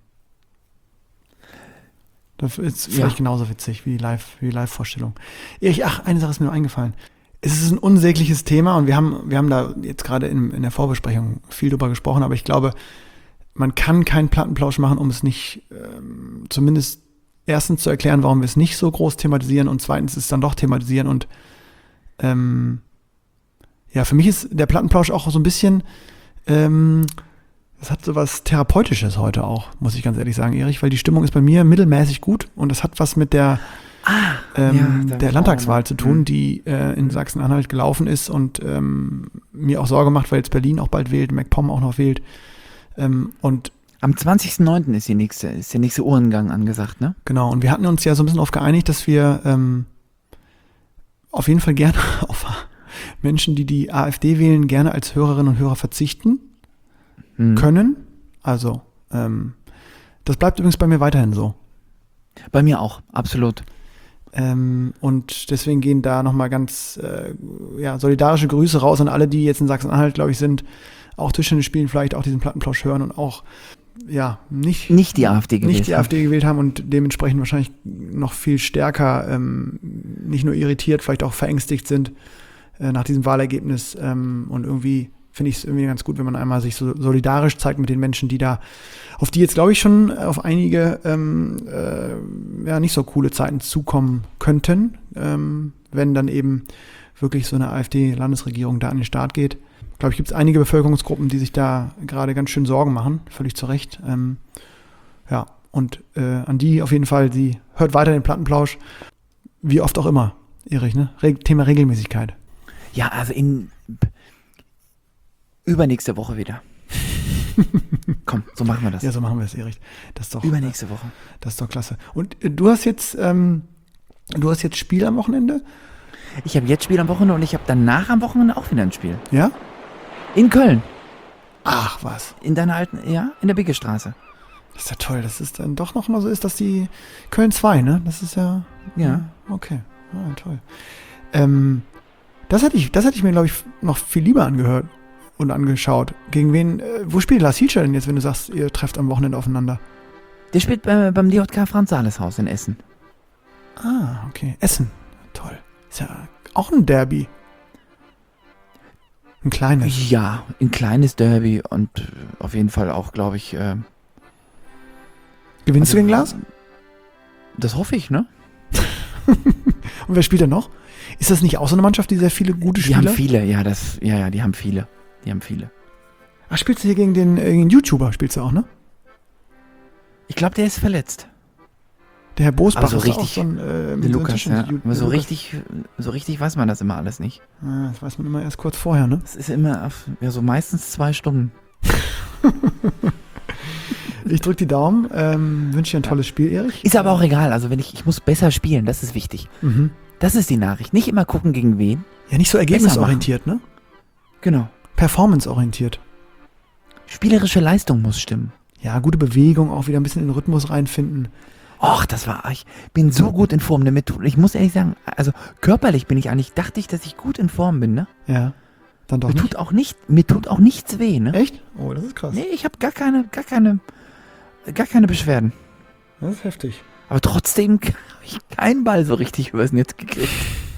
Das ist vielleicht ja. genauso witzig wie die Live, wie die Live-Vorstellung. Ich, ach, eine Sache ist mir noch eingefallen. Es ist ein unsägliches Thema und wir haben, wir haben da jetzt gerade in, in der Vorbesprechung viel drüber gesprochen, aber ich glaube, man kann keinen Plattenplausch machen, um es nicht ähm, zumindest erstens zu erklären, warum wir es nicht so groß thematisieren und zweitens es dann doch thematisieren und ähm, ja, für mich ist der Plattenplausch auch so ein bisschen, ähm, das hat so was Therapeutisches heute auch, muss ich ganz ehrlich sagen, Erich, weil die Stimmung ist bei mir mittelmäßig gut und das hat was mit der, ah, ähm, ja, der Landtagswahl zu tun, die äh, in Sachsen-Anhalt gelaufen ist und ähm, mir auch Sorge macht, weil jetzt Berlin auch bald wählt, MacPom auch noch wählt. Ähm, und am zwanzigsten neunten ist die nächste, ist der nächste Uhrengang angesagt, ne? Genau, und wir hatten uns ja so ein bisschen darauf geeinigt, dass wir ähm, auf jeden Fall gerne auf Menschen, die die AfD wählen, gerne als Hörerinnen und Hörer verzichten hm. können. Also, ähm, das bleibt übrigens bei mir weiterhin so. Bei mir auch, absolut. Ähm, und deswegen gehen da nochmal ganz äh, ja, solidarische Grüße raus an alle, die jetzt in Sachsen-Anhalt, glaube ich, sind, auch Tischtennis spielen, vielleicht auch diesen Plattenplausch hören und auch ja, nicht, nicht die AfD gewählt nicht die AfD gewählt haben und dementsprechend wahrscheinlich noch viel stärker ähm, nicht nur irritiert, vielleicht auch verängstigt sind äh, nach diesem Wahlergebnis. Ähm, und irgendwie finde ich es irgendwie ganz gut, wenn man einmal sich so solidarisch zeigt mit den Menschen, die da, auf die jetzt glaube ich schon auf einige ähm, äh, ja, nicht so coole Zeiten zukommen könnten, ähm, wenn dann eben wirklich so eine AfD-Landesregierung da an den Start geht. Glaube ich, gibt es einige Bevölkerungsgruppen, die sich da gerade ganz schön Sorgen machen, völlig zu Recht. Ähm, ja, und äh, an die auf jeden Fall, die hört weiter den Plattenplausch, wie oft auch immer, Erich, ne? Re- Thema Regelmäßigkeit. Ja, also in übernächste Woche wieder. Komm, so machen wir das. Ja, so machen wir es, Erich. Das ist doch, übernächste Woche. Das ist doch klasse. Und äh, du hast jetzt, ähm, du hast jetzt Spiel am Wochenende? Ich habe jetzt Spiel am Wochenende und ich habe danach am Wochenende auch wieder ein Spiel. Ja? In Köln. Ach, was? In deiner alten, ja, in der Biggestraße. Das ist ja toll, dass es dann doch noch mal so ist, dass die Köln zwei, ne? Das ist ja... Ja. Okay, ah, toll. Ähm, das hätte ich, das hätte ich mir, glaube ich, noch viel lieber angehört und angeschaut. Gegen wen, äh, wo spielt Lars Hielscher denn jetzt, wenn du sagst, ihr trefft am Wochenende aufeinander? Der spielt bei, beim D J K Franz-Sales-Haus in Essen. Ah, okay. Essen. Toll. Ist ja auch ein Derby. Ein kleines. Ja, ein kleines Derby und auf jeden Fall auch, glaube ich... Äh, Gewinnst also, du gegen Lars? Das hoffe ich, ne? Und wer spielt denn noch? Ist das nicht auch so eine Mannschaft, die sehr viele gute Spieler? Die haben viele, ja, das, ja, ja, die haben viele. Die haben viele. Ach, spielst du hier gegen den, äh, gegen den YouTuber, spielst du auch, ne? Ich glaube, der ist verletzt. Der Herr Bosbach so ist richtig, auch so ein... Äh, der Lukas, ja. Ju- Aber so Lukas. richtig, so richtig weiß man das immer alles nicht. Ah, das weiß man immer erst kurz vorher, ne? Das ist immer, auf, ja, so meistens zwei Stunden. Ich drücke die Daumen, ähm, wünsche dir ein tolles Spiel, Erich. Ist aber auch egal, also wenn ich, ich muss besser spielen, das ist wichtig. Mhm. Das ist die Nachricht. Nicht immer gucken gegen wen. Ja, nicht so ergebnisorientiert, ne? Genau. Performanceorientiert. Spielerische Leistung muss stimmen. Ja, gute Bewegung, auch wieder ein bisschen in den Rhythmus reinfinden. Och, das war, ich bin so gut in Form damit. Ich muss ehrlich sagen, also körperlich bin ich eigentlich, dachte ich, dass ich gut in Form bin, ne? Ja, dann doch mir nicht. Tut auch nicht, mir tut auch nichts weh, ne? Echt? Oh, das ist krass. Nee, ich habe gar keine, gar keine, gar keine Beschwerden. Das ist heftig. Aber trotzdem habe ich keinen Ball so richtig übers Netz gekriegt.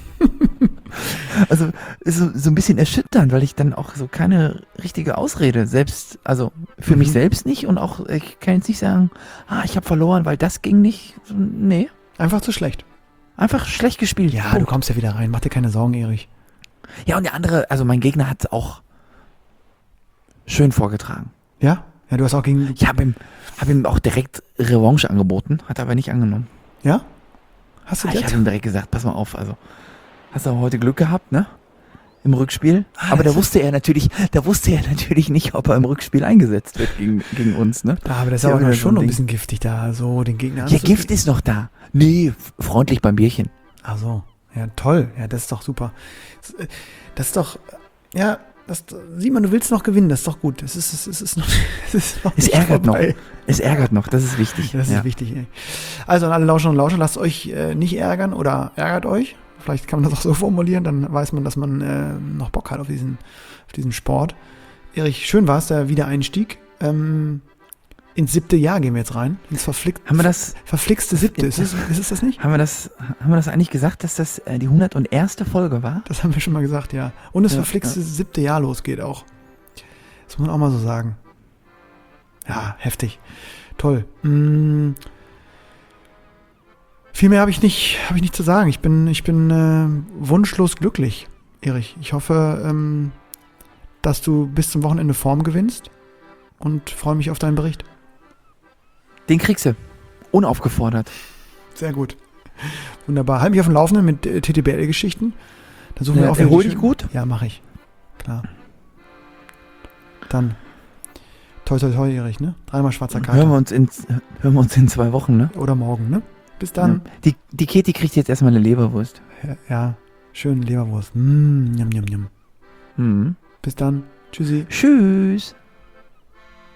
Also so, so ein bisschen erschütternd, weil ich dann auch so keine richtige Ausrede selbst, also für mhm. mich selbst nicht und auch, ich kann jetzt nicht sagen, ah, ich habe verloren, weil das ging nicht. Nee. Einfach zu schlecht. Einfach schlecht gespielt. Ja, Punkt. du kommst ja wieder rein. Mach dir keine Sorgen, Erich. Ja, und der andere, also mein Gegner hat es auch schön vorgetragen. Ja? Ja, du hast auch gegen... Ich habe ihm, hab ihm auch direkt Revanche angeboten, hat er aber nicht angenommen. Ja? Hast du Ah, das? ich habe ihm direkt gesagt, pass mal auf, also hast du heute Glück gehabt, ne? Im Rückspiel. Ah, aber da das wusste er natürlich, da wusste er natürlich nicht, ob er im Rückspiel eingesetzt wird gegen, gegen uns, ne? Ja, aber das ist Ja, ja auch wieder noch so schon ein noch ein Ding. bisschen giftig da, so den Gegner Ja, anzugehen. Gift ist noch da. Nee, freundlich beim Bierchen. Ach so. Ja, toll. Ja, das ist doch super. Das ist doch... Ja, das sieht man, du willst noch gewinnen, das ist doch gut. Es ist, es ist, es ist noch, es ist noch Es nicht ärgert noch. vorbei. Es ärgert noch, das ist wichtig. Das ja. ist wichtig, ey. Also an alle Lauscher und Lauscher, lasst euch äh, nicht ärgern oder ärgert euch Vielleicht kann man das auch so formulieren, dann weiß man, dass man äh, noch Bock hat auf diesen, auf diesen Sport. Erich, schön war es, der Wiedereinstieg. Ähm, ins siebte Jahr gehen wir jetzt rein. Ins verflixt, Haben wir das, verflixte siebte. Ist es, ist es das nicht? haben wir das, haben wir das eigentlich gesagt, dass das äh, die hunderterste Folge war? Das haben wir schon mal gesagt, ja. Und das Ja, verflixte ja. siebte Jahr losgeht auch. Das muss man auch mal so sagen. Ja, heftig. Toll. Hm. Viel mehr habe ich nicht, habe ich nicht zu sagen. Ich bin, ich bin äh, wunschlos glücklich, Erich. Ich hoffe, ähm, dass du bis zum Wochenende Form gewinnst und freue mich auf deinen Bericht. Den kriegst du. Unaufgefordert. Sehr gut. Wunderbar. Halt mich auf dem Laufenden mit äh, T T B L-Geschichten. Dann suchen wir Ja, auch erhol die dich schönen- gut. Ja, mache ich. Klar. Dann toi toi toi, Erich, ne? Dreimal schwarzer Hören wir, Kater. uns in, hören wir uns in zwei Wochen, ne? Oder morgen, ne? Bis dann. Ja. Die, die Keti kriegt jetzt erstmal eine Leberwurst. Ja, ja. Schön Leberwurst. Mm, njam, njam, njam. Mhm. Bis dann. Tschüssi. Tschüss.